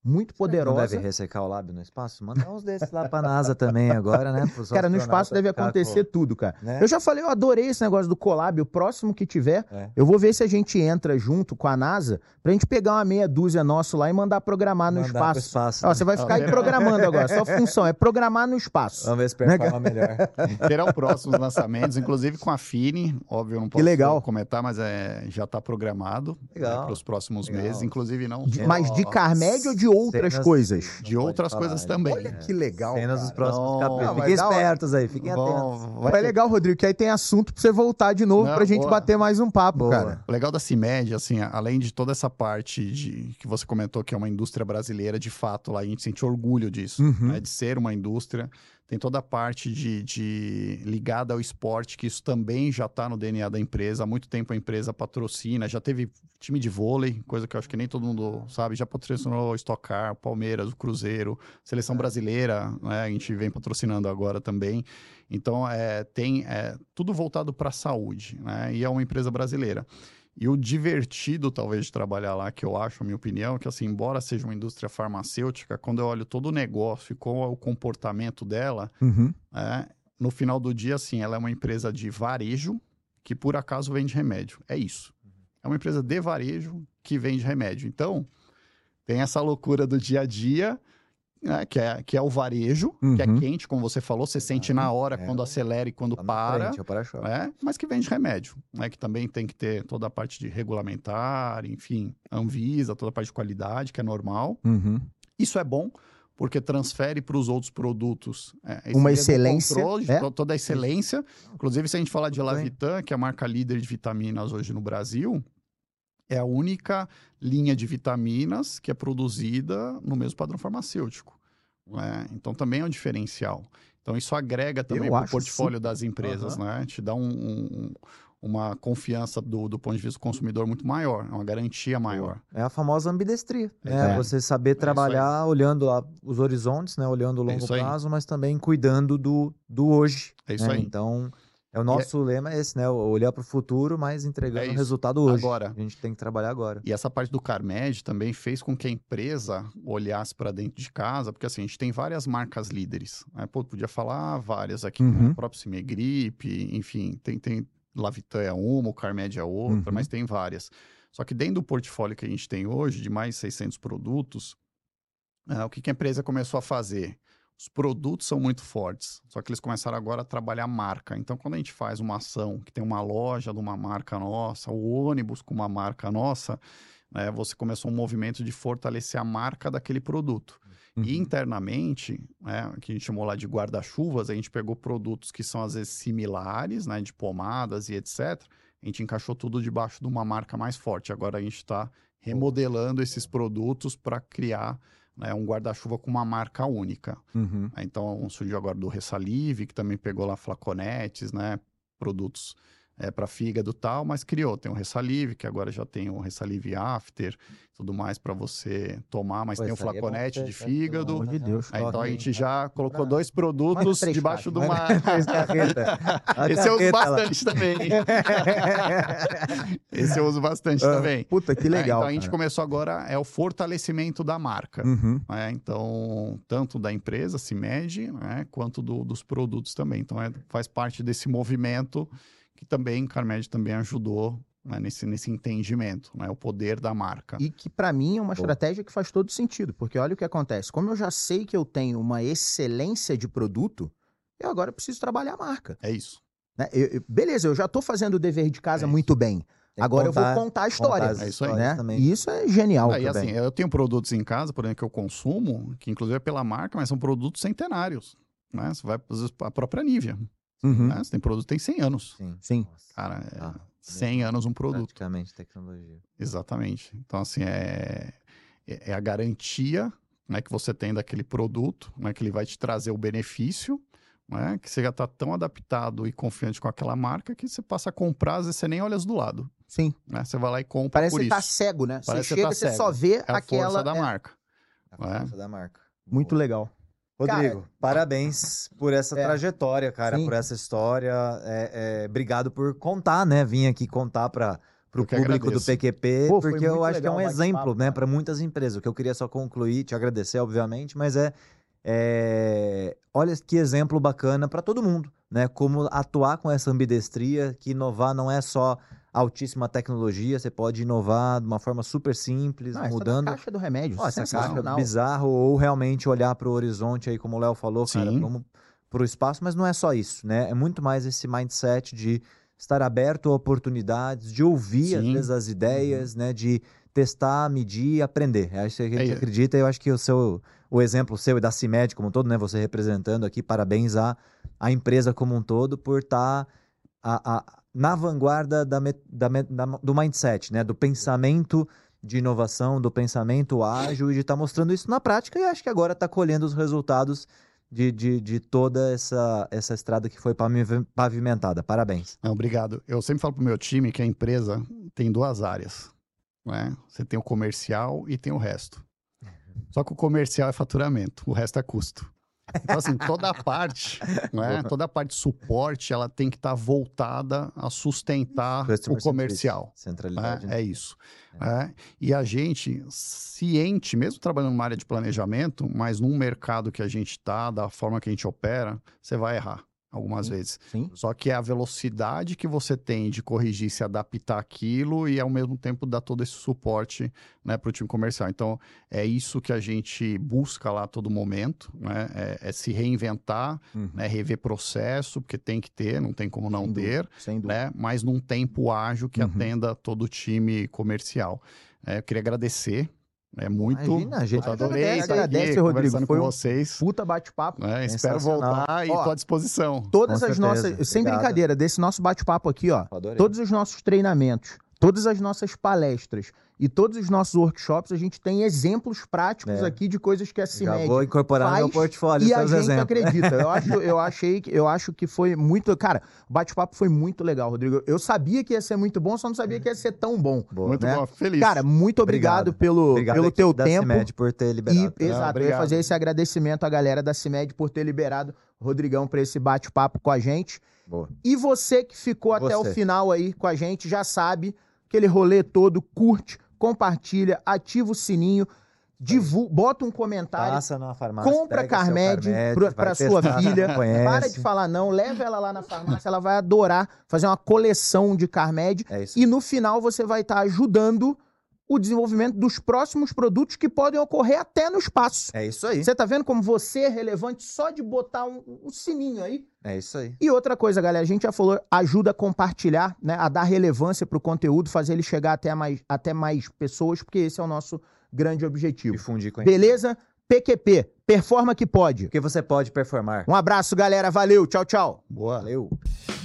muito poderosa. Não deve ressecar o lábio no espaço? Manda uns desses lá pra NASA também agora, né? Cara, no espaço deve acontecer com... tudo, cara. Né? Eu já falei, eu adorei esse negócio do collab. O próximo que tiver, é. eu vou ver se a gente entra junto com a NASA pra gente pegar uma meia dúzia nosso lá e mandar programar no mandar espaço. espaço Ó, né? Você vai ficar aí programando agora. Sua função é programar no espaço. Vamos ver se performa né? melhor. Terão próximos lançamentos, inclusive com a Fini. Óbvio, eu não posso que legal. comentar, mas é, já tá programado né, para os próximos legal. meses. Inclusive, não. De, mas de Carmed ou de outras cenas, coisas? De outras falar, coisas também. Olha que legal. Cenas dos próximos não, capítulos. Fiquem espertos aí, fiquem bom, atentos. Vai é legal, Rodrigo, que aí tem assunto pra você voltar de novo não, pra gente boa. bater mais um papo, boa. cara. O legal da CIMED, assim, além de toda essa parte de que você comentou que é uma indústria brasileira, de fato, lá a gente sente orgulho disso, uhum. né, de ser uma indústria. Tem toda a parte de, de ligada ao esporte, que isso também já está no D N A da empresa. Há muito tempo a empresa patrocina, já teve time de vôlei, coisa que eu acho que nem todo mundo sabe, já patrocinou o Stock Car, o Palmeiras, o Cruzeiro, Seleção Brasileira, né, a gente vem patrocinando agora também. Então, é, tem é, tudo voltado para a saúde, né, e é uma empresa brasileira. E o divertido, talvez, de trabalhar lá, que eu acho, a minha opinião, é que, assim, embora seja uma indústria farmacêutica, quando eu olho todo o negócio e qual é o comportamento dela, uhum. é, no final do dia, assim, ela é uma empresa de varejo que, por acaso, vende remédio. É isso. É uma empresa de varejo que vende remédio. Então, tem essa loucura do dia a dia, né, que, é, que é o varejo, uhum. que é quente, como você falou, você sente na hora, é, quando acelera e quando para, frente, né, mas que vende remédio, né, que também tem que ter toda a parte de regulamentar, enfim, Anvisa, toda a parte de qualidade, que é normal. Uhum. Isso é bom, porque transfere para os outros produtos é, uma excelência, controle, é? toda a excelência. Inclusive, se a gente falar de Lavitan, que é a marca líder de vitaminas hoje no Brasil, é a única linha de vitaminas que é produzida no mesmo padrão farmacêutico. Né? Então, também é um diferencial. Então, isso agrega também para o portfólio super. das empresas, uhum. né? Te dá um, um, uma confiança do, do ponto de vista do consumidor muito maior, é uma garantia maior. É a famosa ambidestria. Né? É. Você saber trabalhar é olhando a, os horizontes, né? Olhando o longo é prazo, mas também cuidando do, do hoje. É isso né? aí. Então... É o nosso é... lema é esse, né? Olhar para o futuro, mas entregando o é resultado hoje. Agora. A gente tem que trabalhar agora. E essa parte do Carmed também fez com que a empresa olhasse para dentro de casa, porque assim, a gente tem várias marcas líderes. Né? Pô, podia falar várias aqui, uhum. né? O próprio Cimegripe, enfim, tem, tem Lavitan é uma, o Carmed é outra, uhum. mas tem várias. Só que dentro do portfólio que a gente tem hoje, de mais de seiscentos produtos, uh, o que, que a empresa começou a fazer? Os produtos são muito fortes, só que eles começaram agora a trabalhar marca. Então, quando a gente faz uma ação que tem uma loja de uma marca nossa, o ônibus com uma marca nossa, né, você começou um movimento de fortalecer a marca daquele produto. Uhum. E internamente, né, que a gente chamou lá de guarda-chuvas, a gente pegou produtos que são às vezes similares, né, de pomadas e etcétera. A gente encaixou tudo debaixo de uma marca mais forte. Agora a gente está remodelando esses produtos para criar... É um guarda-chuva com uma marca única. Uhum. Então, surgiu agora do Ressalive, que também pegou lá flaconetes, né? Produtos é, para fígado e tal, mas criou. Tem o Ressalive, que agora já tem o Ressalive After, tudo mais para você tomar, mas Pô, tem o flaconete é de fígado. Pelo amor de Deus. Aí, então, a gente já colocou dois produtos debaixo de uma... Esse eu uso bastante também. Esse eu uso bastante uh, também. Puta, que legal. É, então, a gente cara. começou agora, é o fortalecimento da marca. Uhum. É, então, tanto da empresa, CIMED, né, quanto do, dos produtos também. Então, é, faz parte desse movimento que também, Carmed também ajudou, né, nesse, nesse entendimento, né, o poder da marca. E que, para mim, é uma Pô. estratégia que faz todo sentido, porque olha o que acontece. Como eu já sei que eu tenho uma excelência de produto, eu agora preciso trabalhar a marca. É isso. Né? Eu, eu, beleza, eu já estou fazendo o dever de casa é muito bem. Agora contar, eu vou contar a história. Contar é isso aí. Né? Também. E isso é genial. Aí, assim, eu tenho produtos em casa, por exemplo, que eu consumo, que inclusive é pela marca, mas são produtos centenários. Né? Você vai para a própria Nivea. Uhum. Né? Você tem produto que tem cem anos. Sim. Sim. Cara, é ah, cem anos um produto. Praticamente tecnologia. Exatamente. Então, assim, é, é a garantia, né, que você tem daquele produto, né, que ele vai te trazer o benefício, né, que você já está tão adaptado e confiante com aquela marca que você passa a comprar, às vezes você nem olha do lado. Sim. Né? Você vai lá e compra Parece por que isso. você tá cego, né? Parece você que chega tá e você cego. só vê é a aquela... força da é... marca. A é? força da marca. Muito Boa. legal. Rodrigo, cara, parabéns por essa é, trajetória, cara, sim. por essa história. É, é, obrigado por contar, né? Vim aqui contar para pro público do P Q P, Pô, foi porque eu muito acho que é legal um o exemplo, bate-papo, né, cara. para muitas empresas. O que eu queria só concluir, te agradecer, obviamente, mas é, é... olha que exemplo bacana para todo mundo, né? Como atuar com essa ambidestria, que inovar não é só altíssima tecnologia, você pode inovar de uma forma super simples, Não, essa mudando. da caixa do remédio, Ó, essa caixa sensacional. bizarro, ou realmente olhar para o horizonte aí, como o Léo falou, cara, Sim. vamos para o espaço, mas não é só isso, né? É muito mais esse mindset de estar aberto a oportunidades, de ouvir, às Sim. vezes, as ideias, né? De testar, medir e aprender. É isso que a gente É. acredita, e eu acho que o seu, o exemplo seu e da CIMED como um todo, né? Você representando aqui, parabéns à, à empresa como um todo por estar a, a, na vanguarda da, me- da, me- da- do mindset, né? Do pensamento de inovação, do pensamento ágil e de estar mostrando isso na prática, e acho que agora está colhendo os resultados de, de, de toda essa, essa estrada que foi pavi- pavimentada. Parabéns. Não, obrigado. Eu sempre falo pro meu time que a empresa tem duas áreas, né? Você tem o comercial e tem o resto. Só que o comercial é faturamento, o resto é custo. Então, assim, toda a parte, né? Toda a parte de suporte, ela tem que estar voltada a sustentar Customer o comercial. centricity, centralidade. Né? né? É isso. É. E a gente, ciente, mesmo trabalhando numa área de planejamento, mas num mercado que a gente está, da forma que a gente opera, você vai errar algumas Sim. vezes. Sim. Só que é a velocidade que você tem de corrigir, se adaptar àquilo e, ao mesmo tempo, dar todo esse suporte, né, para o time comercial. Então, é isso que a gente busca lá a todo momento, né? É, é se reinventar, Uhum. né, rever processo, porque tem que ter, não tem como não Sem ter, dúvida, sem dúvida. né? Mas num tempo ágil que Uhum. atenda todo o time comercial. É, eu queria agradecer, é muito. Imagina, a gente eu adorei agradece, estar agradece, aqui Rodrigo. conversando Foi com um vocês. Puta bate-papo. Né? Espero Sensacional. voltar e Ó, estou à disposição. Todas Com as certeza. nossas, sem Obrigado. brincadeira, desse nosso bate-papo aqui, ó, Adorei. todos os nossos treinamentos, todas as nossas palestras e todos os nossos workshops, a gente tem exemplos práticos É. aqui de coisas que a Já CIMED vou incorporar no meu faz portfólio e a seus gente exemplos. acredita. Eu acho, eu achei, que- eu acho que foi muito, cara, o bate-papo foi muito legal, Rodrigo. Eu sabia que ia ser muito bom, só não sabia que ia ser tão bom. Boa. Muito né? bom, feliz. Cara, muito obrigado, Obrigado. pelo, Obrigado pelo à teu equipe da tempo. CIMED por ter E, liberado. exato, eu ia obrigado. fazer esse agradecimento à galera da CIMED por ter liberado o Rodrigão para esse bate-papo com a gente. Boa. E você que ficou até o Você. final aí com a gente, já sabe, aquele rolê todo, curte, compartilha, ativa o sininho, divulga, bota um comentário, Passa numa farmácia. compra pega seu Carmed Carmed, pra, vai pra sua testar, filha, não conhece. para de falar não, leva ela lá na farmácia, ela vai adorar fazer uma coleção de Carmed É isso. e no final você vai estar ajudando o desenvolvimento dos próximos produtos que podem ocorrer até no espaço. É isso aí. Você tá vendo como você é relevante só de botar um, um sininho aí? É isso aí. E outra coisa, galera, a gente já falou, ajuda a compartilhar, né, a dar relevância pro conteúdo, fazer ele chegar até mais, até mais pessoas, porque esse é o nosso grande objetivo. Difundir com Beleza? P Q P, performa que pode. Porque você pode performar. Um abraço, galera, valeu, tchau, tchau. Boa. Valeu.